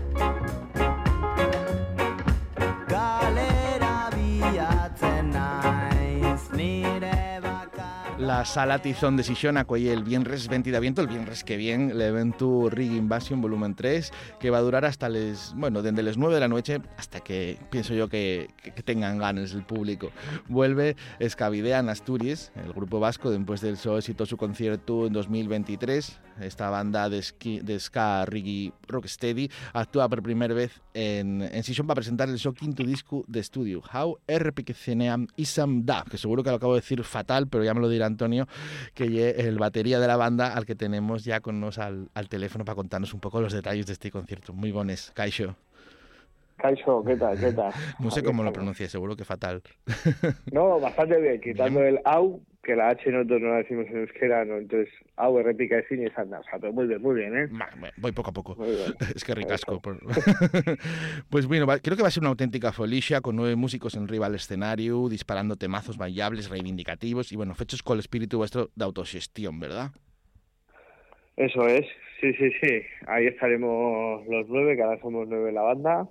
C: Galera bilatzen naiz, nire bakar.
A: La Sala Tizón de Xixón acoge el viernes veinte de aviento, el viernes que viene, el evento Rig Invasion volumen tres, que va a durar hasta les, bueno, desde las nueve de la noche hasta que pienso yo que, que, que tengan ganas el público. Vuelve Escavidea en Asturias, el grupo vasco, después del so exitoso concierto en dos mil veintitrés. Esta banda de, esqui, de ska reggae rocksteady actúa por primera vez en, en Xixón para presentar el su quinto disco de estudio, How R P C N A M Isam Da, que seguro que lo acabo de decir fatal, pero ya me lo dirá Antonio, que es el batería de la banda al que tenemos ya con nos al, al teléfono para contarnos un poco los detalles de este concierto. Muy bones, Kaixo.
L: Kaixo, ¿qué tal? ¿Qué tal?
A: No sé
L: Aquí
A: cómo lo
L: estamos.
A: pronuncié, seguro que fatal.
L: No, bastante bien, quitando el au, que la H nosotros no la decimos en euskera, ¿no? Entonces, au, réplica de cine y sanda. O sea, pero muy bien, muy bien, ¿eh?
A: Voy poco a poco.
L: Muy bien.
A: Es que ricasco. Por... Pues bueno, va- creo que va a ser una auténtica folicia con nueve músicos en rival escenario, disparando temazos bailables, reivindicativos y bueno, fechos con el espíritu vuestro de autogestión, ¿verdad?
L: Eso es, sí, sí, sí. Ahí estaremos los nueve, que ahora somos nueve en la banda.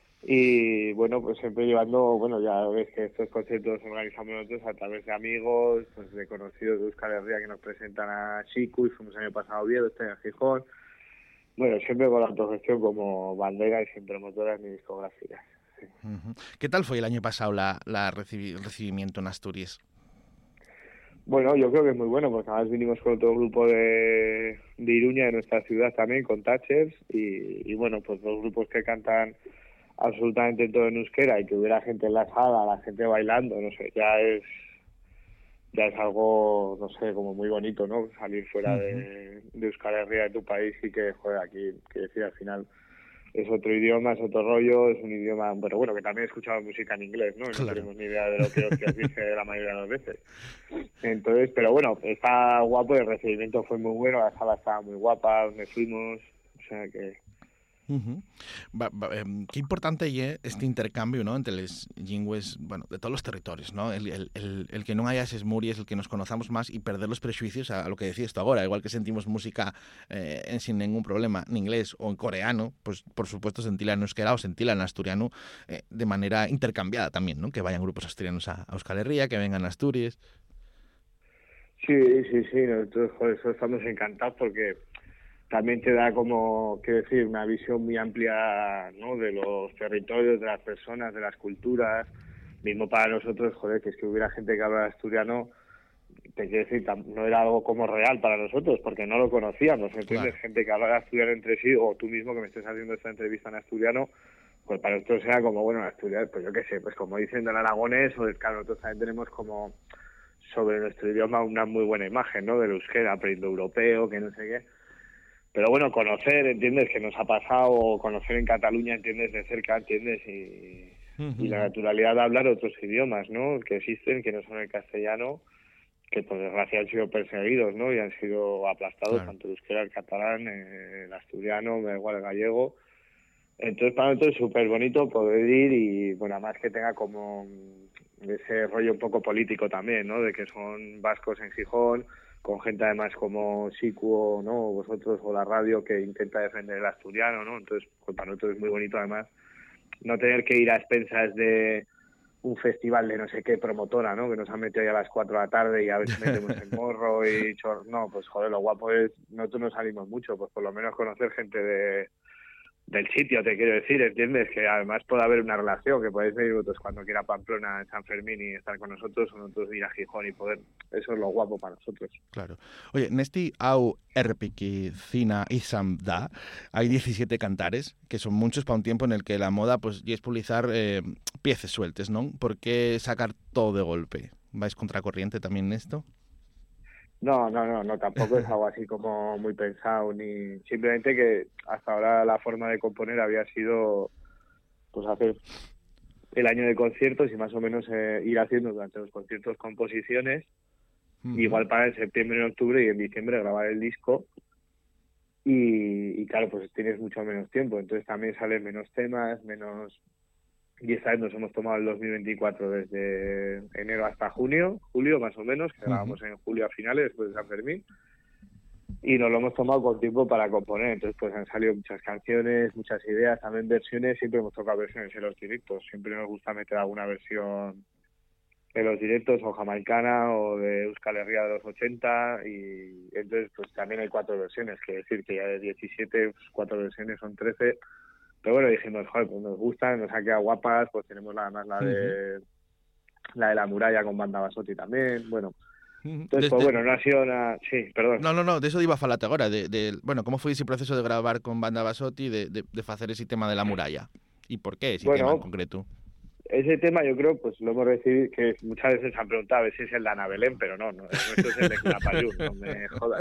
L: Y bueno, pues siempre llevando, bueno, ya ves que estos conciertos los organizamos nosotros a través de amigos, pues de conocidos de Euskal Herria que nos presentan a Chico, y fuimos el año pasado a Oviedo, este año a Gijón. Bueno, siempre con la autogestión como bandera y sin promotoras ni discográficas.
A: Ujú. ¿Qué tal fue el año pasado la, la recibi- el recibimiento en Asturias?
L: Bueno, yo creo que es muy bueno, porque además vinimos con otro grupo de, de Iruña, de nuestra ciudad también, con Thatchers, y, y bueno, pues dos grupos que cantan absolutamente todo en euskera y que hubiera gente en la sala, la gente bailando, no sé, ya es ya es algo, no sé, como muy bonito, ¿no? Salir fuera
A: Ujú.
L: de, de Euskal Herria, de tu país, y que, joder, aquí, que decir, al final es otro idioma, es otro rollo, es un idioma, pero bueno, que también he escuchado música en inglés, ¿no? Y
A: Claro.
L: no tenemos ni idea de lo que hostias dice la mayoría de las veces. Entonces, pero bueno, está guapo, el recibimiento fue muy bueno, la sala estaba muy guapa, donde fuimos, o sea que
A: Uh-huh. Va, va, eh, qué importante es este intercambio, ¿no?, entre las lingües, bueno, de todos los territorios, ¿no? El, el, el, el que no haya esos muries, el que nos conozcamos más y perder los prejuicios a, a lo que decías tú ahora, igual que sentimos música eh, en, sin ningún problema en inglés o en coreano, pues por supuesto sentirla en euskera o sentirla en asturiano eh, de manera intercambiada también, ¿no? Que vayan grupos asturianos a, a Euskal Herria, que vengan a Asturias.
L: Sí, sí, sí, nosotros por eso estamos encantados porque también te da como, quiero decir, una visión muy amplia, ¿no?, de los territorios, de las personas, de las culturas. Mismo para nosotros, joder, que es que hubiera gente que hablara asturiano, te quiero decir, no era algo como real para nosotros, porque no lo conocíamos, ¿entiendes? Claro. Gente que hablara asturiano entre sí, o tú mismo que me estés haciendo esta entrevista en asturiano, pues para nosotros era como, bueno, asturiano, pues yo qué sé, pues como dicen del aragonés, o del claro, nosotros también tenemos como sobre nuestro idioma una muy buena imagen, ¿no?, del euskera, pre-indoeuropeo, que no sé qué. Pero bueno, conocer, ¿entiendes?, que nos ha pasado, conocer en Cataluña, ¿entiendes?, de cerca, ¿entiendes?, y, uh-huh. y la naturalidad de hablar otros idiomas, ¿no?, que existen, que no son el castellano, que por desgracia han sido perseguidos, ¿no?, y han sido aplastados, claro. Tanto el euskera, el catalán, el asturiano, me da igual el gallego. Entonces para nosotros es súper bonito poder ir y, bueno, además que tenga como ese rollo un poco político también, ¿no?, de que son vascos en Gijón, con gente además como Sicu, ¿no?, vosotros o la radio que intenta defender el asturiano, ¿no? Entonces, pues para nosotros es muy bonito además no tener que ir a expensas de un festival de no sé qué promotora, ¿no?, que nos han metido ahí a las cuatro de la tarde y a ver si metemos el morro y chor... No, pues joder, lo guapo es, nosotros no salimos mucho, pues por lo menos conocer gente de del sitio, te quiero decir, ¿entiendes? Que además puede haber una relación, que podéis venir vosotros cuando quiera a Pamplona, en San Fermín y estar con nosotros, o nosotros ir a Gijón y poder, eso es lo guapo para nosotros.
A: Claro. Oye, nesti au erpiki cina izan da, hay diecisiete cantares, que son muchos para un tiempo en el que la moda, pues, y es publicar eh, piezas sueltes, ¿no? ¿Por qué sacar todo de golpe? ¿Vais contracorriente también en esto?
L: No, no, no, no, tampoco es algo así como muy pensado, ni simplemente que hasta ahora la forma de componer había sido pues hacer el año de conciertos y más o menos eh, ir haciendo durante los conciertos composiciones, uh-huh. Igual para en septiembre, en octubre y en diciembre grabar el disco y, y claro, pues tienes mucho menos tiempo, entonces también salen menos temas, menos... Y esta vez nos hemos tomado el dos mil veinticuatro desde enero hasta junio, julio más o menos, que grabamos uh-huh. en julio a finales, después de San Fermín, y nos lo hemos tomado con tiempo para componer, entonces pues han salido muchas canciones, muchas ideas, también versiones, siempre hemos tocado versiones en los directos, siempre nos gusta meter alguna versión de los directos, o jamaicana, o de Euskal Herria de los ochenta, y entonces pues también hay cuatro versiones, que decir que ya de diecisiete, pues, cuatro versiones son trece. Pero bueno, dijimos, joder, pues nos gustan, nos ha quedado guapas, pues tenemos además la de uh-huh. la de la muralla con Banda Basotti también, bueno. Entonces,
A: Desde...
L: pues bueno, no ha sido una... Sí, perdón.
A: No, no, no, de eso iba a falarte agora, de, de, bueno, como foi ese proceso de gravar con Banda Basotti, de, de, de facer ese tema de la muralla? E por qué ese
L: bueno,
A: tema en concreto?
L: Ese tema yo creo, pues lo hemos recibido, que muchas veces se han preguntado a ver si es el de Ana Belén, pero no, no, esto es el de Quilapayún, no me jodas.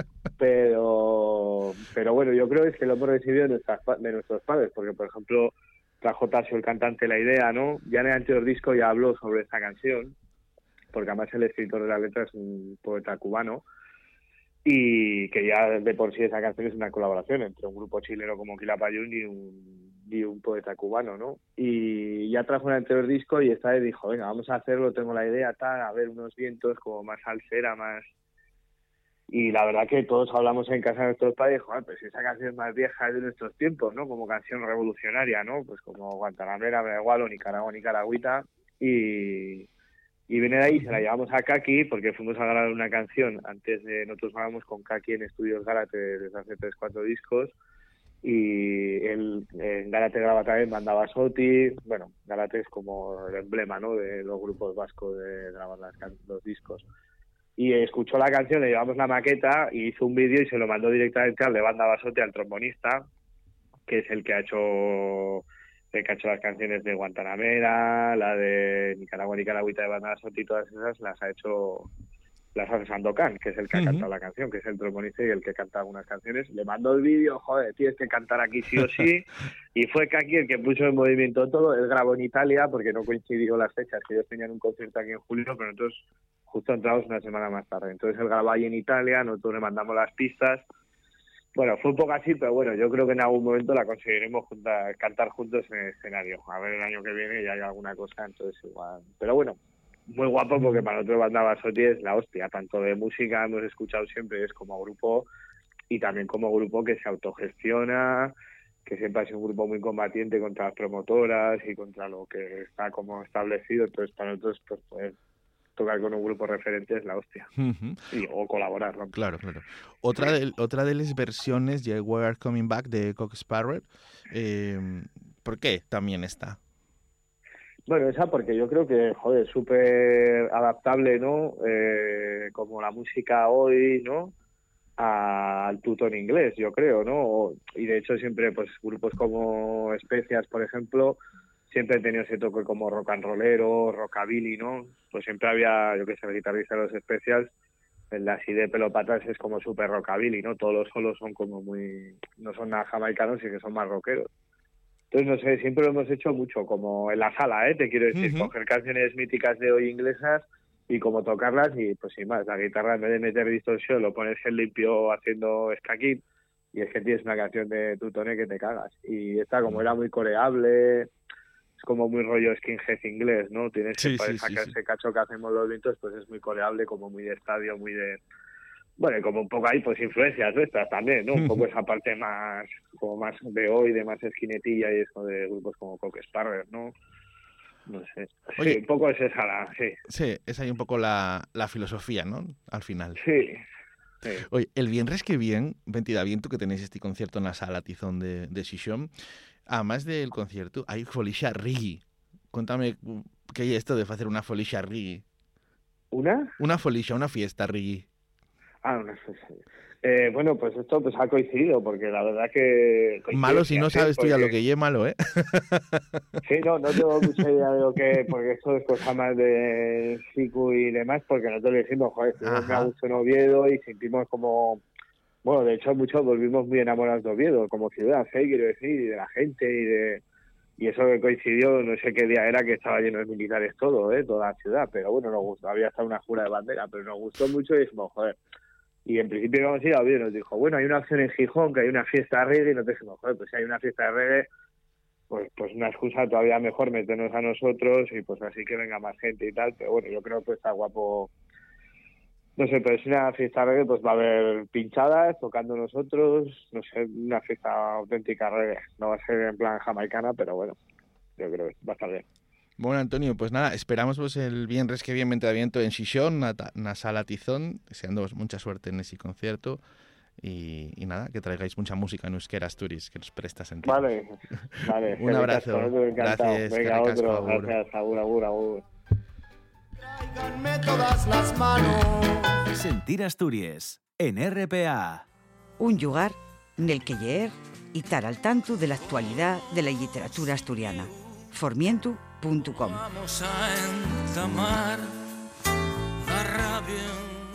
L: Pero, pero bueno, yo creo es que lo hemos recibido de, nuestras, de nuestros padres, porque por ejemplo, trajo Tasio, el cantante, la idea, ¿no? Ya en el anterior disco ya habló sobre esta canción, porque además el escritor de la letra es un poeta cubano, y que ya de por sí esa canción es una colaboración entre un grupo chileno como Quilapayún y un, y un poeta cubano, ¿no? Y ya trajo un anterior disco y esta vez dijo, venga, vamos a hacerlo, tengo la idea, tal, a ver unos vientos como más salsera, más... Y la verdad que todos hablamos en casa de nuestros padres, joder, pues esa canción es más vieja, es de nuestros tiempos, ¿no? Como canción revolucionaria, ¿no? Pues como Guantanamera, me da igual, o Nicaragua, Nicaragüita, y... Y viene de ahí, se la llevamos a Kaki, porque fuimos a grabar una canción antes de... Nosotros grabamos con Kaki en Estudios Gárate desde hace tres, cuatro discos, y él en Gárate graba también Banda Basotti. Bueno, Gárate es como el emblema, ¿no?, de los grupos vascos de grabar las can- los discos. Y escuchó la canción, le llevamos la maqueta y hizo un vídeo y se lo mandó directamente al de Banda Basotti, al trombonista, que es el que ha hecho... el que ha hecho las canciones de Guantanamera, la de Nicaragua, Nicaragüita de Banda Basotti, todas esas las ha hecho, las hace Sandokan, que es el que ha uh-huh. cantado la canción, que es el trombonista y el que canta algunas canciones. Le mandó el vídeo, joder, tienes que cantar aquí sí o sí, y fue Kaki el que puso en movimiento todo. Él grabó en Italia, porque no coincidió las fechas, que ellos tenían un concierto aquí en julio, pero nosotros justo entramos una semana más tarde. Entonces él grabó ahí en Italia, nosotros le mandamos las pistas, Bueno, fue un poco así, pero bueno, yo creo que en algún momento la conseguiremos juntar, cantar juntos en el escenario. A ver el año que viene ya hay alguna cosa, entonces igual. Pero bueno, muy guapo porque para nosotros Banda Basotti es la hostia, tanto de música hemos escuchado siempre, es como grupo, y también como grupo que se autogestiona, que siempre ha sido un grupo muy combatiente contra las promotoras y contra lo que está como establecido, entonces para nosotros pues poder tocar con un grupo referente es la hostia.
A: Uh-huh.
L: Y, o colaborar, ¿no?
A: Claro, claro. Otra de, otra de las versiones de We Are Coming Back de Cock Sparrer, eh, ¿por qué también está?
L: Bueno, esa porque yo creo que, joder, es súper adaptable, ¿no? Eh, como la música hoy, ¿no? Al tutón inglés, yo creo, ¿no? Y de hecho siempre, pues, grupos como Especias, por ejemplo, siempre he tenido ese toque como rock and rollero, rockabilly, ¿no? Pues siempre había, yo qué sé, el guitarrista de los Specials, el de así de pelo patas es como súper rockabilly, ¿no? Todos los solos son como muy, no son nada jamaicanos, y que son más rockeros. Entonces, no sé, siempre lo hemos hecho mucho, como en la sala, ¿eh? Te quiero decir, uh-huh. coger canciones míticas de hoy inglesas y como tocarlas y pues sin más, la guitarra en vez de meter distorsión lo pones en limpio haciendo stacking y es que tienes una canción de Tutone que te cagas. Y esta como era muy coreable, es como muy rollo skinhead inglés, ¿no? Tienes que
A: sí,
L: para
A: sí,
L: sacar
A: sí,
L: ese
A: sí.
L: cacho que hacemos los vientos, pues es muy coreable, como muy de estadio, muy de... Bueno, y como un poco ahí, pues influencias nuestras también, ¿no? Un poco esa parte más, como más de hoy, de más esquinetilla y eso de grupos como Cock Sparrer, ¿no? No sé. Sí,
A: Oye,
L: un poco es esa la... Sí,
A: sí, es ahí un poco la, la filosofía, ¿no? Al final.
L: Sí. Sí.
A: Oye, el viernes que viene, veintidós viento, que tenéis este concierto en la sala Tizón de, de Xixón, además del concierto, hay folixa reggae. Cuéntame qué hay esto de hacer una folixa reggae.
L: ¿Una?
A: Una folixa, una fiesta reggae.
L: Ah, una fiesta. Eh, bueno, pues esto pues ha coincidido, porque la verdad que...
A: Malo si no sabes tú ya lo que lle malo, ¿eh?
L: Sí, no, no tengo mucha idea de lo que... Porque esto es cosa más de Siku y demás, porque nosotros le decimos, joder, estuvimos a gusto en Oviedo y sentimos como... Bueno, de hecho, muchos volvimos muy enamorados de Oviedo, como ciudad, ¿eh? Quiero decir, y de la gente y de... Y eso que coincidió, no sé qué día era, que estaba lleno de militares todo, ¿eh? Toda la ciudad, pero bueno, nos gustó. Había hasta una jura de bandera, pero nos gustó mucho y dijimos, joder... Y en principio íbamos a ir a Oviedo, nos dijo, bueno, hay una opción en Gijón, que hay una fiesta de reggae, y nos dijimos, joder, pues si hay una fiesta de reggae, pues pues una excusa todavía mejor meternos a nosotros y pues así que venga más gente y tal, pero bueno, yo creo que está guapo, no sé, pero si una fiesta de reggae, pues va a haber pinchadas, tocando nosotros, no sé, una fiesta auténtica reggae, no va a ser en plan jamaicana, pero bueno, yo creo que va a estar bien.
A: Bueno, Antonio, pues nada, esperamos pues el viernes que viene de aviento en Xixón, na, na sala Tizón, deseando mucha suerte en ese concierto y, y nada, que traigáis mucha música en euskera Asturias, que nos presta sentido.
L: Vale, vale.
A: Un abrazo. Gracias.
L: Venga, otro. Agur. Gracias, agur, agur, agur.
C: Tráiganme todas las manos.
I: Sentir Asturias, en R P A.
K: Un lugar en el que leer y estar al tanto de la actualidad de la literatura asturiana. Formientu punto com.
C: Vamos a entamar la rabia.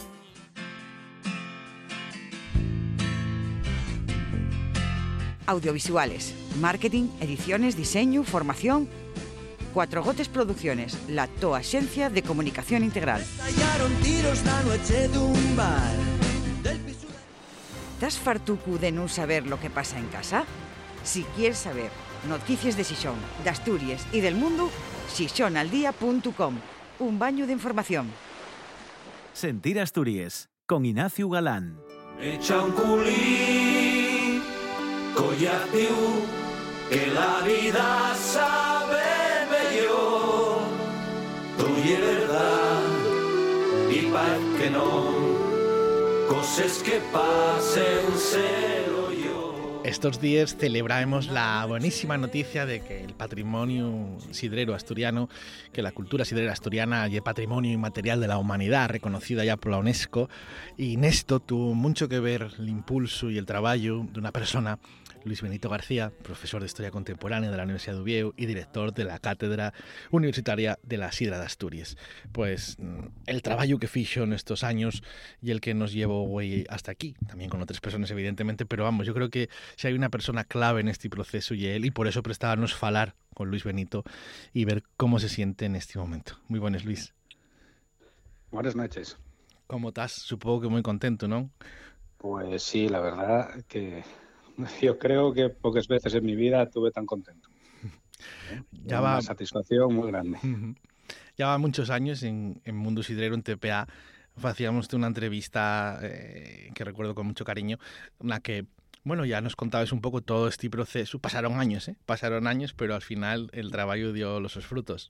K: Audiovisuales, marketing, ediciones, diseño, formación. Cuatro Gotes Producciones, la toa agencia de comunicación integral.
C: Estallaron tiros la noche de un bar.
K: ¿Estás fartucu de no saber lo que pasa en casa? Si quieres saber noticias de Xixón, de Asturias y del mundo, xixón al día punto com, un baño de información.
I: Sentir Asturias, con Ignacio Galán.
C: Echa un culín, collatiu, que la vida sabe mejor. Tuye verdad, y pa' que no, cosas que pasen se lo yo.
A: Estos días celebramos la buenísima noticia de que el patrimonio sidrero asturiano, que la cultura sidrera asturiana es patrimonio inmaterial de la humanidad, reconocida ya por la UNESCO, y en esto tuvo mucho que ver el impulso y el trabajo de una persona, Luis Benito García, profesor de Historia Contemporánea de la Universidad de Oviedo y director de la Cátedra Universitaria de la Sidra de Asturias. Pues el trabajo que fijo en estos años y el que nos llevó hoy hasta aquí, también con otras personas evidentemente, pero vamos, yo creo que si hay una persona clave en este proceso y él, y por eso prestábamos falar con Luis Benito y ver cómo se siente en este momento. Muy buenas, Luis.
M: Buenas noches.
A: ¿Cómo estás? Supongo que muy contento, ¿no?
M: Pues sí, la verdad que yo creo que pocas veces en mi vida estuve tan contento. ¿Eh?
A: Ya
M: Una
A: va,
M: satisfacción muy grande.
A: Ujú. Ya va muchos años en, en Mundo Sidrero, en T P A, hacíamos una entrevista eh, que recuerdo con mucho cariño, en la que, bueno, ya nos contabas un poco todo este proceso. Pasaron años, ¿eh? Pasaron años, pero al final el trabajo dio los sus frutos.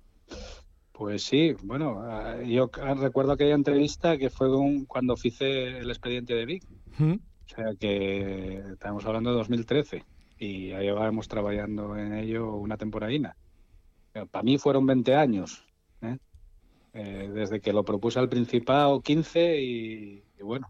M: Pues sí, bueno, ah, yo ca- recuerdo aquella entrevista que fue un- cuando hice el expediente de Vic,
A: Ujú.
M: o sea que estamos hablando de dos mil trece y ya llevábamos trabajando en ello una temporadina. Para mí fueron veinte años, ¿eh? Eh, desde que lo propuse al Principado, quince y, y bueno,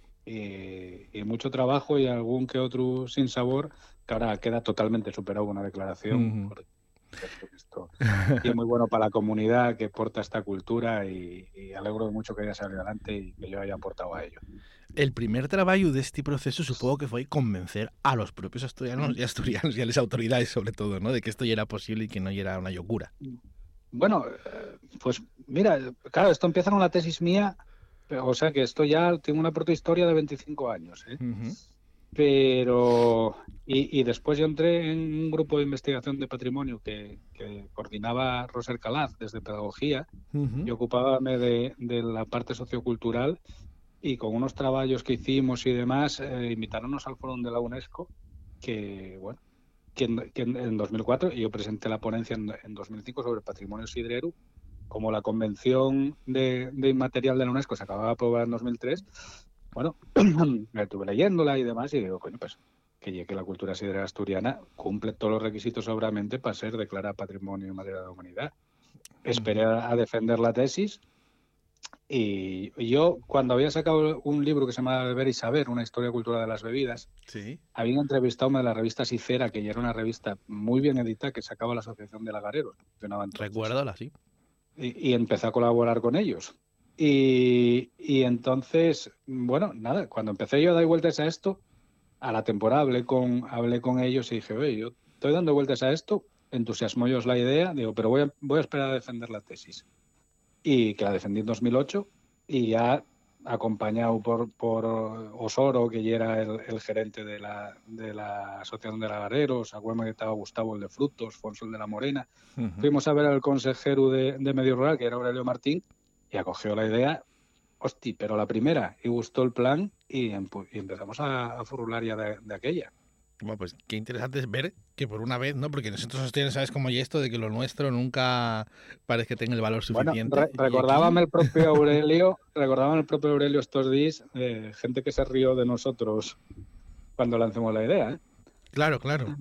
M: y, y mucho trabajo y algún que otro sin sabor que ahora queda totalmente superado con una declaración.
A: Ujú.
M: Porque esto y es muy bueno para la comunidad que porta esta cultura y, y alegro mucho que haya salido adelante y que yo haya aportado a ello.
A: El primer trabajo de este proceso supongo que fue convencer a los propios asturianos y asturianos y a las autoridades sobre todo, ¿no? De que esto ya era posible y que no era una locura.
M: Bueno, eh, pues mira, claro, esto empieza con la tesis mía, o sea que esto ya tiene una protohistoria de veinticinco años, ¿eh?
A: Ujú.
M: Pero, y, y después yo entré en un grupo de investigación de patrimonio que, que coordinaba Roser Calaz desde Pedagogía.
A: Ujú.
M: Yo ocupábame de, de la parte sociocultural y con unos trabajos que hicimos y demás, eh, invitaronnos al Foro de la UNESCO, que, bueno, que en, que en, en dos mil cuatro, y yo presenté la ponencia en, en dos mil cinco sobre patrimonio sidrero. Como la Convención de, de Inmaterial de la UNESCO se acababa de aprobar en dos mil tres, bueno, me estuve leyéndola y demás y digo, coño, pues que llegue la cultura sidrera asturiana cumple todos los requisitos sobramente para ser declarada Patrimonio Inmaterial de la Humanidad. Esperé a, a defender la tesis y yo, cuando había sacado un libro que se llama Beber y Saber, una historia cultural de las bebidas,
A: Sí.
M: había entrevistado a la revista Sicera, que ya era una revista muy bien editada que sacaba la Asociación de Lagareros. Funcionaba entonces.
A: Recuérdala, sí.
M: Y, y empecé a colaborar con ellos. Y, y entonces, bueno, nada, cuando empecé yo a dar vueltas a esto, a la temporada hablé con, hablé con ellos y dije, oye, yo estoy dando vueltas a esto, entusiasmó ellos la idea, digo, pero voy a, voy a esperar a defender la tesis. Y que la defendí en dos mil ocho y ya acompañado por, por Osoro, que ya era el, el gerente de la, de la Asociación de Lagareros, a Güema que estaba Gustavo el de Frutos, Fonso el de la Morena.
A: Ujú.
M: Fuimos a ver al consejero de, de Medio Rural, que era Aurelio Martín, y acogió la idea, hosti, pero la primera, y gustó el plan, y, empu- y empezamos a, a furular ya de, de aquella.
A: Bueno, pues qué interesante es ver que por una vez, ¿no? Porque nosotros asturianos sabes cómo y esto de que lo nuestro nunca parece que tenga el valor
M: Bueno,
A: suficiente.
M: re-
A: Y
M: recordábame
A: aquí-
M: el propio Aurelio, recordábame el propio Aurelio estos días, eh, gente que se rió de nosotros cuando lancemos la idea, ¿eh?
A: Claro, claro.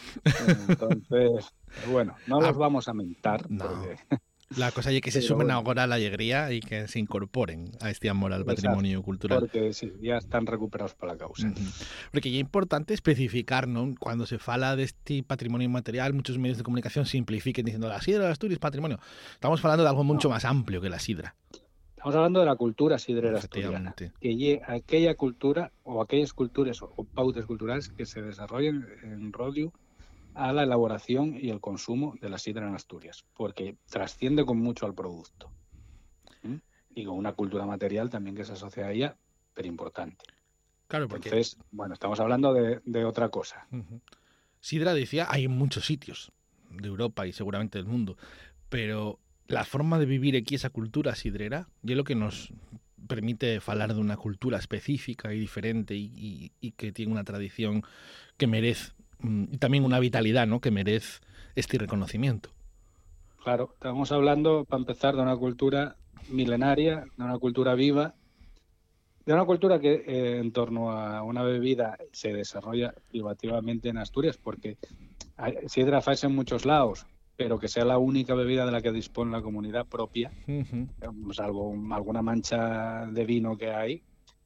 M: Entonces, bueno, no
A: Ah,
M: los vamos a mentar,
A: no.
M: porque
A: La cosa es que se
M: Pero
A: sumen
M: bueno.
A: ahora a la alegría y que se incorporen a este amor al
M: Exacto,
A: patrimonio cultural.
M: porque sí, ya están recuperados para la causa.
A: Ujú. Porque ya es importante especificar, ¿no? Cuando se fala de este patrimonio inmaterial, muchos medios de comunicación simplifiquen diciendo la sidra de Asturias patrimonio. Estamos hablando de algo mucho más amplio que la sidra.
M: Estamos hablando de la cultura sidrera asturiana,
A: Efectivamente.
M: que lle- aquella cultura o aquellas culturas o, o pautas culturales que se desarrollen en rodio a la elaboración y el consumo de la sidra en Asturias, porque trasciende con mucho al producto. ¿Mm? Y con una cultura material también que se asocia a ella, pero importante.
A: Claro, porque
M: Entonces, bueno, estamos hablando de, de otra cosa.
A: Ujú. sidra, decía, hay en muchos sitios de Europa y seguramente del mundo, pero la forma de vivir aquí esa cultura sidrera y es lo que nos permite hablar de una cultura específica y diferente y, y- y que tiene una tradición que merece, mm, y también una vitalidad, ¿no? Que merece este reconocimiento.
M: Claro, estamos hablando, para empezar, de una cultura milenaria, de una cultura viva, de una cultura que eh, en torno a una bebida se desarrolla privativamente en Asturias, porque hay, sidra faz en muchos lados, pero que sea la única bebida de la que dispone la comunidad propia,
A: Ujú.
M: eh, salvo un- alguna mancha de vino que hay,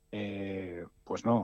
M: eh, pues no.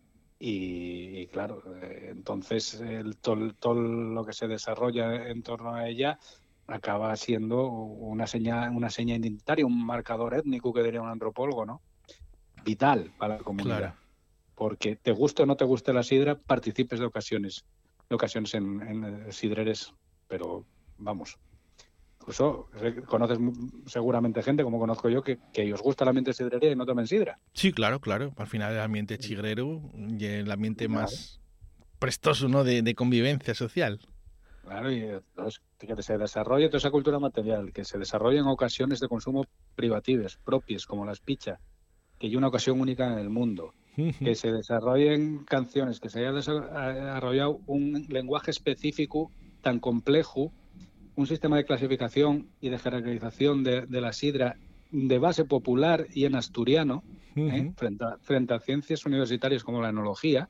M: Y, y claro, eh, entonces el, todo, todo lo que se desarrolla en torno a ella acaba siendo una seña, una seña identitaria, un marcador étnico que diría un antropólogo, ¿no? Vital para la comunidad.
A: Claro.
M: Porque te guste o no te guste la sidra, participes de ocasiones, de ocasiones en, en sidreres, pero vamos, incluso conoces seguramente gente, como conozco yo, que, que os gusta el ambiente de sidrería y no tomen sidra.
A: Sí, claro, claro. Al final el ambiente chigrero y el ambiente más prestoso, ¿no? de, de convivencia social.
M: Claro, y entonces, que se desarrolle toda esa cultura material, que se desarrollen ocasiones de consumo privativas, propias, como las pichas, que hay una ocasión única en el mundo, que se desarrollen canciones, que se haya desarrollado un lenguaje específico tan complejo, un sistema de clasificación y de jerarquización de, de la sidra de base popular y en asturiano, uh-huh. ¿eh? frente, a, frente a ciencias universitarias como la enología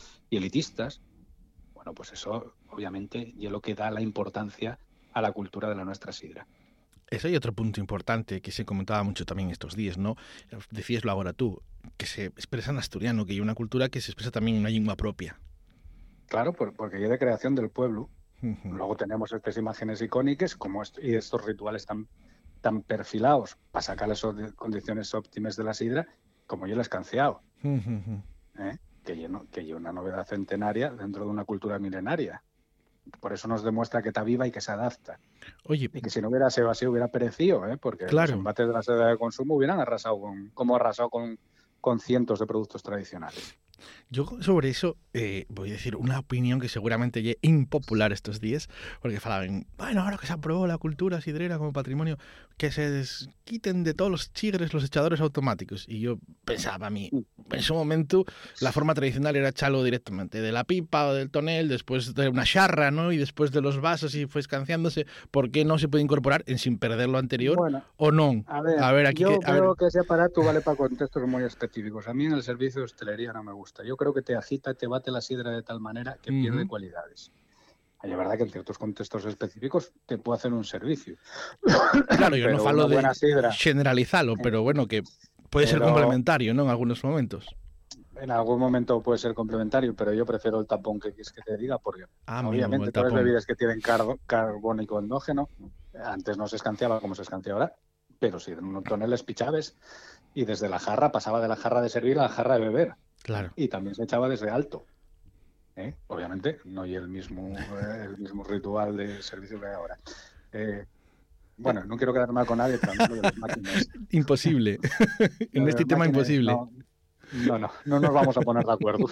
M: y elitistas. Bueno, pues eso obviamente es lo que da la importancia a la cultura de la nuestra sidra.
A: Ese hay otro punto importante que se comentaba mucho también estos días, ¿no? Decíaslo ahora tú, que se expresa en asturiano, que hay una cultura que se expresa también en una lengua propia.
M: Claro, por, porque hay de creación del pueblo. Uh-huh. Luego tenemos estas imágenes icónicas como est- y estos rituales tan, tan perfilados para sacar las condiciones óptimas de la sidra, como yo les he canceado. Uh-huh. ¿Eh? Que hay que una novedad centenaria dentro de una cultura milenaria. Por eso nos demuestra que está viva y que se adapta.
A: Oye,
M: y que si no hubiera sido así hubiera perecido, ¿eh? Porque
A: claro.
M: los embates de la sidra de consumo hubieran arrasado con, como arrasado con, con cientos de productos tradicionales.
A: Yo sobre eso eh, voy a decir una opinión que seguramente es impopular estos días, porque falaban, bueno, ahora que se aprobó la cultura sidrera como patrimonio, que se desquiten de todos los chigres los echadores automáticos. Y yo pensaba a mí, en ese momento la forma tradicional era echarlo directamente de la pipa o del tonel, después de una charra, ¿no? Y después de los vasos y fue escanciándose. ¿Por qué no se puede incorporar en sin perder lo anterior
M: bueno,
A: o no?
M: A ver,
A: a ver aquí
M: yo
A: que, a
M: creo
A: ver...
M: que ese aparato vale para contextos muy específicos. A mí en el servicio de hostelería no me gusta. Yo creo que te agita, te bate la sidra de tal manera que uh-huh. pierde cualidades. Es verdad que en ciertos contextos específicos te puede hacer un servicio.
A: Claro, yo no falo de sidra, generalizarlo, pero bueno, que puede pero, ser complementario, ¿no? En algunos momentos.
M: En algún momento puede ser complementario, pero yo prefiero el tapón que quieres que te diga, porque
A: ah,
M: obviamente todas las bebidas que tienen car- carbónico endógeno, antes no se escanciaba como se escancia ahora, pero sí, en un toneles pichaves y desde la jarra, pasaba de la jarra de servir a la jarra de beber.
A: Claro.
M: Y también se echaba desde alto. ¿Eh? Obviamente, no hay el mismo, eh, el mismo ritual de servicio que hay ahora. Eh, bueno, no quiero quedar mal con nadie, pero de las máquinas.
A: Imposible. En este tema máquinas, imposible.
M: No, no, no, no nos vamos a poner de acuerdo.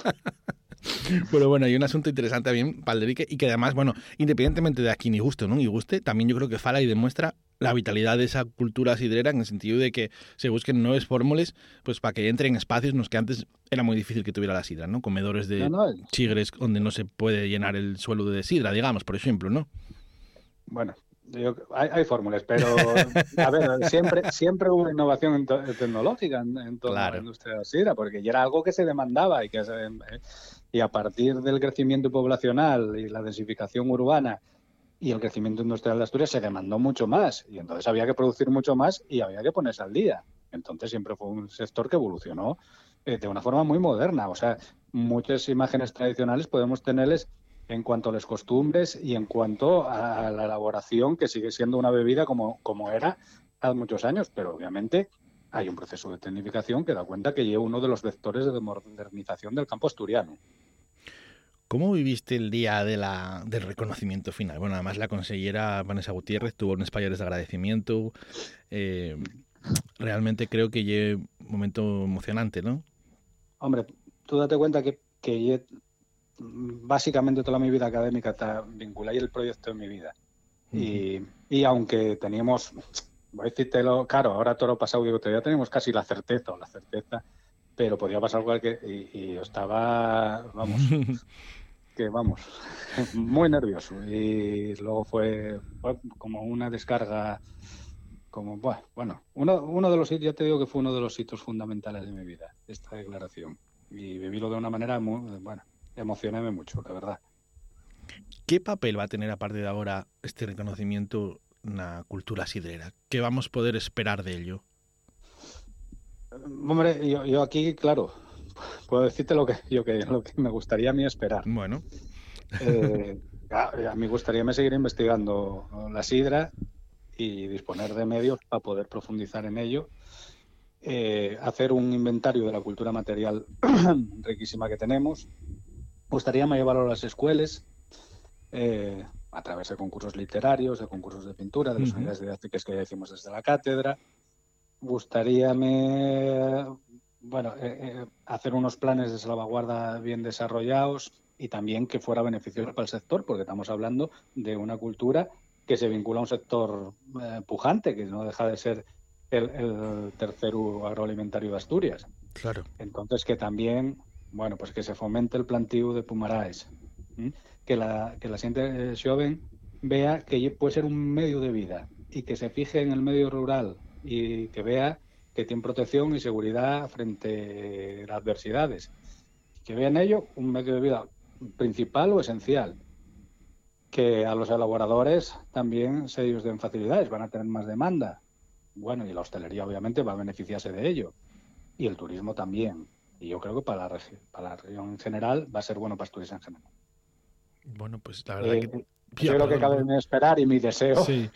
A: Pero bueno, hay un asunto interesante también, Palderique, y que además, bueno, independientemente de a quien y guste o no y guste, también yo creo que fala y demuestra la vitalidad de esa cultura sidrera en el sentido de que se busquen nuevas fórmulas pues para que entren en espacios en los que antes era muy difícil que tuviera la sidra, ¿no? Comedores de no, no. chigres donde no se puede llenar el suelo de sidra, digamos, por ejemplo, ¿no?
M: Bueno, yo, hay, hay fórmulas, pero a ver, siempre, siempre hubo innovación tecnológica en, en toda claro. la industria de la sidra, porque ya era algo que se demandaba y que se, y a partir del crecimiento poblacional y la densificación urbana y el crecimiento industrial de Asturias se demandó mucho más y entonces había que producir mucho más y había que ponerse al día. Entonces siempre fue un sector que evolucionó eh, de una forma muy moderna. O sea, muchas imágenes tradicionales podemos tenerles en cuanto a las costumbres y en cuanto a la elaboración, que sigue siendo una bebida como, como era hace muchos años, pero obviamente hay un proceso de tecnificación que da cuenta que lleva uno de los vectores de modernización del campo asturiano.
A: ¿Cómo viviste el día de la, del reconocimiento final? Bueno, además la consellera Vanessa Gutiérrez tuvo unos palabras de agradecimiento. Eh, realmente creo que es un momento emocionante, ¿no?
M: Hombre, tú date cuenta que, que básicamente toda mi vida académica está vinculada al proyecto de mi vida. Uh-huh. Y, y aunque teníamos, voy a decírtelo, claro, ahora todo lo pasado, digo, todavía tenemos casi la certeza o la certeza, pero podía pasar cualquier... Y, y yo estaba, vamos, que vamos, muy nervioso. Y luego fue, fue como una descarga, como, bueno, uno, uno de los sitios, ya te digo que fue uno de los hitos fundamentales de mi vida, esta declaración. Y vivirlo de una manera muy, bueno, emocionéme mucho, la verdad.
A: ¿Qué papel va a tener a partir de ahora este reconocimiento en la cultura sidrera? ¿Qué vamos a poder esperar de ello?
M: Hombre, yo, yo aquí, claro, puedo decirte lo que, yo, que, lo que me gustaría a mí esperar.
A: Bueno.
M: Eh, a, a mí me gustaría seguir investigando la sidra y disponer de medios para poder profundizar en ello. Eh, hacer un inventario de la cultura material riquísima que tenemos. Me gustaría llevarlo a las escuelas, eh, a través de concursos literarios, de concursos de pintura, de las
A: Ujú.
M: unidades didácticas que ya decimos desde la cátedra. Gustaríame, bueno, eh, eh, hacer unos planes de salvaguarda bien desarrollados y también que fuera beneficioso para el sector, porque estamos hablando de una cultura que se vincula a un sector eh, pujante, que no deja de ser el, el tercero agroalimentario de Asturias.
A: Claro.
M: Entonces, que también, bueno, pues que se fomente el plantío de pumaraes, ¿m? que la que la gente joven vea que puede ser un medio de vida y que se fije en el medio rural y que vea que tiene protección y seguridad frente a las adversidades. Que vea en ello un medio de vida principal o esencial. Que a los elaboradores también se ellos den facilidades, van a tener más demanda. Bueno, y la hostelería obviamente va a beneficiarse de ello. Y el turismo también. Y yo creo que para la, regi- para la región en general va a ser bueno para Asturias en general.
A: Bueno, pues la verdad
M: Eh,
A: que...
M: Eso es lo que cabe de esperar y mi deseo.
A: Sí.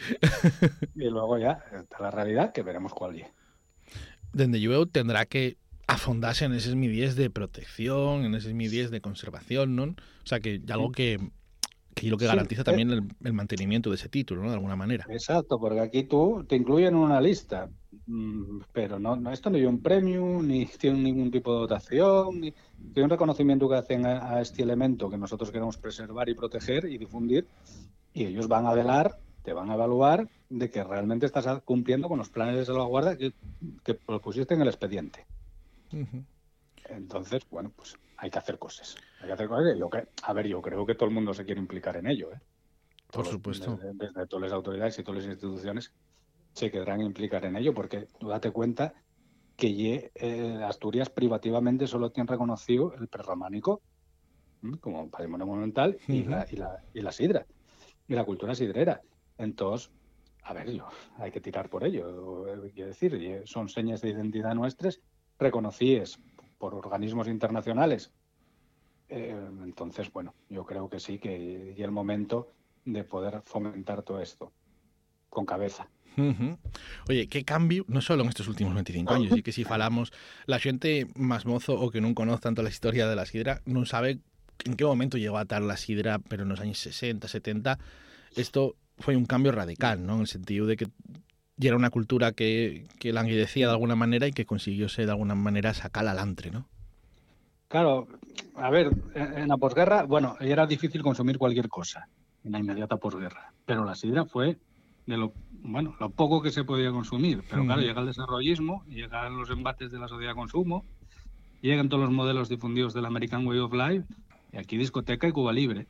M: Y luego ya está la realidad, que veremos cuál es.
A: Dende llueu tendrá que afondarse en esos medidas de protección, en esos medidas de conservación, ¿no? O sea, que algo que, que lo que
M: Sí,
A: garantiza
M: eh.
A: también el, el mantenimiento de ese título, ¿no? De alguna manera.
M: Exacto, porque aquí tú te incluyen en una lista, mm, pero no, no esto no hay un premio, ni tiene ningún tipo de dotación, ni tiene un reconocimiento que hacen a, a este elemento que nosotros queremos preservar y proteger y difundir, y ellos van a velar, te van a evaluar de que realmente estás cumpliendo con los planes de salvaguarda que, que propusiste en el expediente.
A: Ujú.
M: Entonces, bueno, pues hay que hacer cosas. Hay que hacer cosas. y Yo cre- a ver, yo creo que todo el mundo se quiere implicar en ello, ¿eh?
A: Por
M: Todos-
A: supuesto.
M: Desde, desde todas las autoridades y todas las instituciones se querrán implicar en ello, porque tú date cuenta que ye- eh, Asturias privativamente solo tiene reconocido el prerrománico ¿m? como patrimonio monumental y,
A: Ujú.
M: la, y, la, y la sidra, y la cultura sidrera. Entonces, a ver, yo, hay que tirar por ello. eh, Quiero decir, ye- son señas de identidad nuestras reconocidas por organismos internacionales. Eh, entonces, bueno, yo creo que sí, que y el momento de poder fomentar todo esto con cabeza.
A: Ujú. Oye, qué cambio, no solo en estos últimos veinticinco años, y que si falamos, la xente más mozo o que non conoce tanto la historia de la sidra non sabe en qué momento llegó a tal la sidra, pero en los años sesenta, setenta, esto fue un cambio radical, ¿no? En el sentido de que ya era una cultura que, que languidecía de alguna manera y que consiguióse de alguna manera sacar al antre, ¿no?
M: Claro, a ver, en en la posguerra, bueno, era difícil consumir cualquier cosa en la inmediata posguerra, pero la sidra fue de lo, bueno, lo poco que se podía consumir. Pero claro,
A: Ujú.
M: llega el desarrollismo, llegan los embates de la sociedad de consumo, llegan todos los modelos difundidos del American Way of Life, y aquí discoteca y Cuba Libre.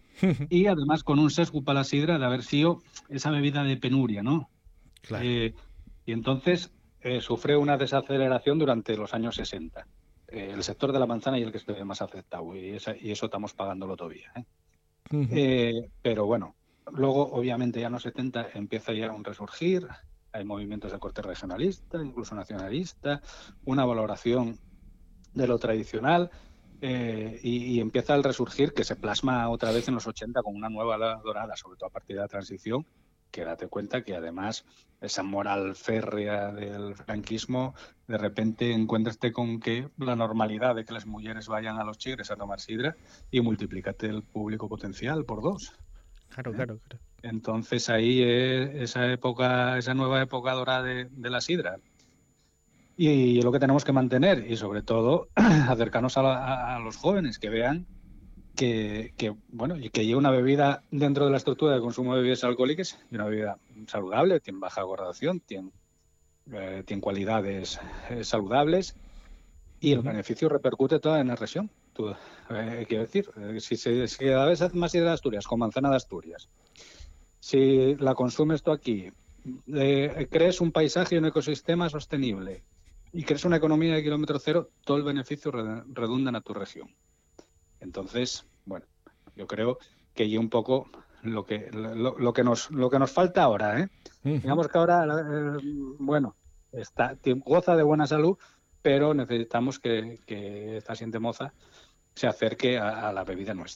M: Y además con un sesgo para la sidra de haber sido esa bebida de penuria, ¿no?
A: Claro.
M: Eh, y entonces eh, sufre una desaceleración durante los años sesenta. Eh, el sector de la manzana y el que se ve más afectado, y, esa- y eso estamos pagándolo todavía. ¿eh?
A: Ujú.
M: Eh, pero bueno, luego obviamente ya en los setenta empieza ya un resurgir, hay movimientos de corte regionalista, incluso nacionalista, una valoración de lo tradicional, eh, y, y empieza el resurgir que se plasma otra vez en los ochenta con una nueva ola dorada, sobre todo a partir de la transición, que date cuenta que además esa moral férrea del franquismo, de repente encuentraste con que la normalidad de que las mujeres vayan a los chigres a tomar sidra y multiplícate el público potencial por dos.
A: Claro, claro, claro.
M: Entonces ahí eh, esa época, esa nueva época dorada de, de la sidra. Y es lo que tenemos que mantener y sobre todo acercarnos a, la- a- a los jóvenes que vean que, que bueno y que lleva una bebida dentro de la estructura de consumo de bebidas alcohólicas y una bebida saludable, tiene baja graduación, tiene, eh, tiene cualidades eh, saludables y el
A: Ujú.
M: beneficio repercute toda en la región. Tú, eh, quiero decir, eh, si, se, si cada vez hace más sidra de Asturias, con manzana de Asturias, si la consumes tú aquí, eh, crees un paisaje y un ecosistema sostenible y crees una economía de kilómetro cero, todo el beneficio re- redunda en tu región. Entonces, bueno, yo creo que hay un poco lo que lo, lo que nos lo que nos falta ahora, ¿eh?
A: Ujú.
M: Digamos que ahora, eh, bueno, está ti- goza de buena salud, pero necesitamos que, que esta siente moza se acerque a, a la bebida nuestra.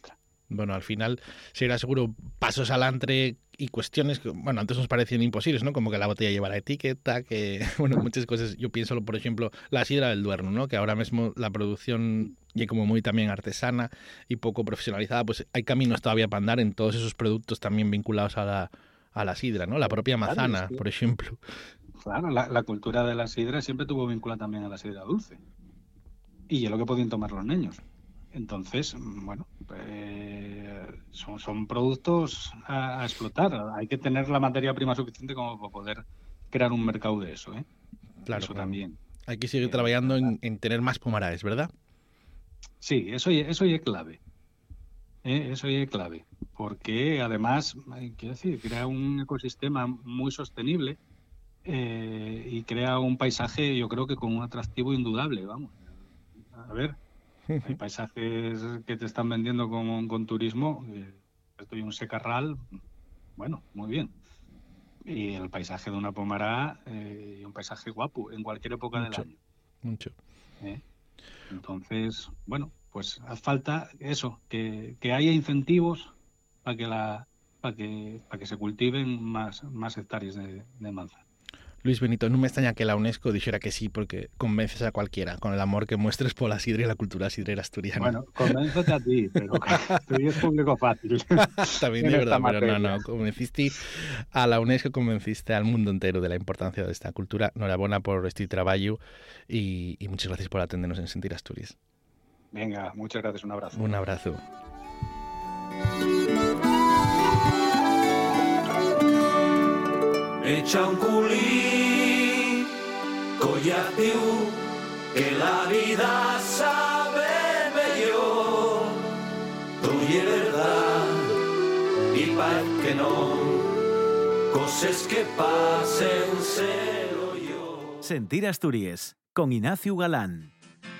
A: Bueno, al final será seguro pasos adelante y cuestiones que, bueno, antes nos parecían imposibles, ¿no? Como que la botella lleva la etiqueta, que, bueno, muchas cosas. Yo pienso, por ejemplo, la sidra del Duerno, ¿no? Que ahora mismo la producción y como muy también artesana y poco profesionalizada, pues hay caminos todavía para andar en todos esos productos también vinculados a la, a la sidra, ¿no? La propia manzana,
M: Claro, sí.
A: por ejemplo.
M: Claro, la, la cultura de la sidra siempre tuvo vinculada también a la sidra dulce. Y es lo que podían tomar los niños. Entonces, bueno, eh, son, son productos a, a explotar. Hay que tener la materia prima suficiente como para poder crear un mercado de eso, ¿eh?
A: Claro,
M: eso
A: claro.
M: también.
A: Hay que seguir trabajando en, en tener más pomaraes, ¿verdad?
M: Sí, eso, ya- eso ya es clave. ¿eh? Eso ya es clave. Porque además, eh, quiero decir, crea un ecosistema muy sostenible eh, y crea un paisaje, yo creo que con un atractivo indudable, vamos. A ver, hay paisajes que te están vendiendo con, con turismo. eh, Estoy en un secarral, bueno, muy bien. Y el paisaje de una pomará, eh, un paisaje guapo en cualquier época
A: Mucho.
M: del año.
A: Mucho.
M: ¿eh? Entonces, bueno, pues hace falta eso, que, que haya incentivos para que la para que para que se cultiven más, más hectáreas de, de manzana.
A: Luis Benito, non me extraña que la UNESCO dijera que sí, porque convences a cualquiera con el amor que muestres por la sidra y la cultura sidrera asturiana.
M: Bueno, convéncete a ti, pero tú eres público fácil.
A: También
M: en
A: de
M: esta
A: verdad, pero no,
M: materia.
A: no, convenciste a la UNESCO, convenciste al mundo entero de la importancia de esta cultura. Enhorabuena por este trabajo y, y muchas gracias por atendernos en Sentir Asturias.
M: Venga, muchas gracias, un abrazo.
A: Un abrazo.
C: Echa un culí, collatiu, que la vida sabe mejor. Tú y es verdad, y pa' que no, cosas que pasen, se lo yo.
I: Sentir Asturias, con Ignacio Galán.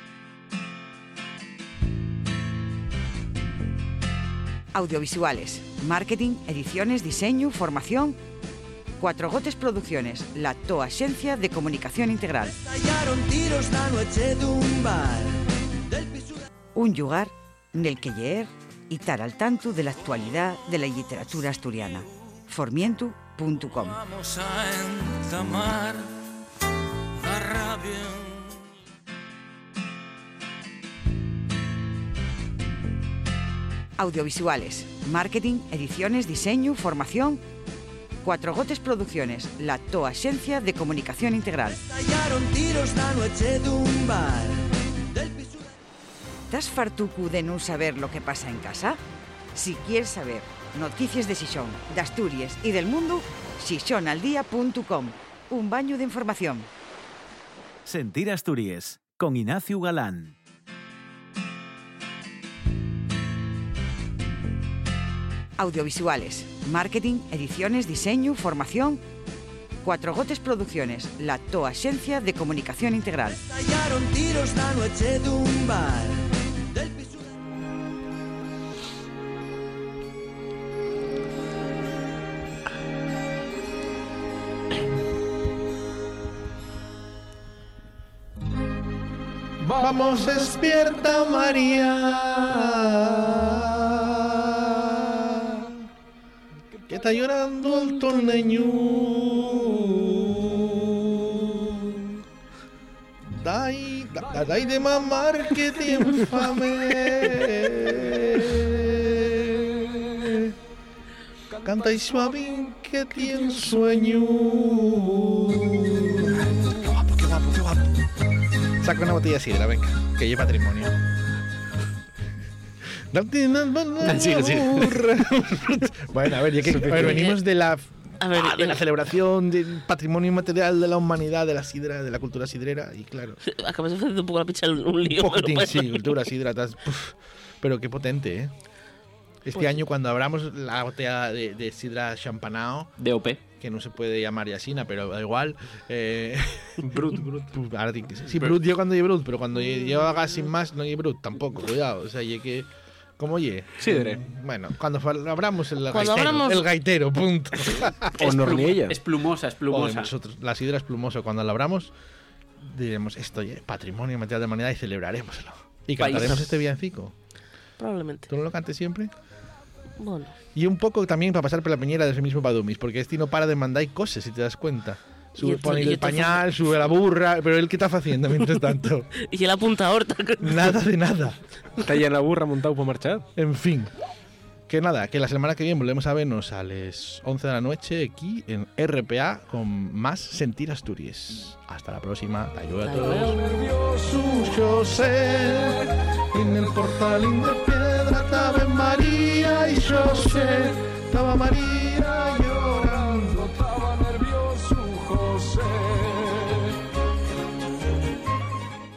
K: Audiovisuales, marketing, ediciones, diseño, formación. Cuatro Gotes Producciones, la toa axencia de comunicación integral.
C: Estallaron tiros la noche de un bar. Del piso de...
K: Un lugar nel que leer y estar al tanto de la actualidad de la literatura asturiana. formientu punto com.
C: Vamos a entamar la rabia.
K: Audiovisuales, marketing, ediciones, diseño, formación. Cuatro Gotes Producciones, la toa axencia de comunicación integral.
C: Estallaron tiros la noche de un bar. Del piso de...
K: ¿Estás fartucu de no saber lo que pasa en casa? Si quieres saber noticias de Xixón, de Asturias y del mundo, xixón al día punto com. Un baño de información.
I: Sentir Asturias, con Ignacio Galán.
K: Audiovisuales, marketing, ediciones, diseño, formación. Cuatro Gotes Producciones, la toa axencia de comunicación integral.
C: Estallaron tiros la noche de un bar. Del piso de...
A: Vamos, despierta María, que está llorando el torneño. Dai, da- dai de mamar que te infame. Canta y suave que tiene sueño. Qué guapo, qué guapo, qué guapo. Saca una botella de sidra, venga, que lleva patrimonio.
F: Sigue, sigue.
A: Bueno, a ver, ya que a ver, venimos de la,
D: A ver,
A: ah, de la
D: eh,
A: celebración del patrimonio inmaterial de la humanidad, de la sidra, de la cultura sidrera, y claro,
D: Acabas de hacer un poco la picha un un lío.
A: un poquitín,
D: pero
A: sí,
D: bueno.
A: cultura sidra, tas- puf, pero qué potente, ¿eh? Este
D: Pues-
A: año cuando abramos la botella de, de sidra champanao,
F: D O P.
A: que no se puede llamar Yasina, pero da igual. Eh,
F: Brut, brut.
A: Pues ahora tiene que ser. Sí, Brut yo cuando lleve Brut, pero cuando lle- lleva gas sin más no lleve Brut tampoco, cuidado. O sea, ye que. ¿Cómo ye?
F: Sidre.
A: Bueno, cuando fa- abramos el
D: Cuando
A: gaitero.
D: abramos-
A: El gaitero, punto.
F: Es
E: O Norniella.
F: plum- Es plumosa, es
A: Joder,
F: plumosa.
A: nosotros, la sidra es plumoso. Cuando la abramos, diremos esto ye, patrimonio material de la humanidad y celebraremoslo. Y
F: País.
A: cantaremos este villancico.
D: Probablemente.
A: ¿Tú no lo cantes siempre?
D: Bueno.
A: Y un poco también para pasar por la peñera del mismo Padumis, porque este no para de mandar cosas, si te das cuenta. Sube,
D: esto-
A: pone
D: y
A: el
D: esto
A: pañal, sube la burra, pero él qué está haciendo mientras tanto.
D: Y él apunta a horta.
A: Nada de nada.
E: Está ya en la burra montado para marchar.
A: En fin. Que nada, que la semana que viene volvemos a vernos a las once de la noche aquí en R P A con más Sentir Asturias. Hasta la próxima. Ayuda a todos. Suyo ser, en el portalín de piedra estaba María y José, estaba María.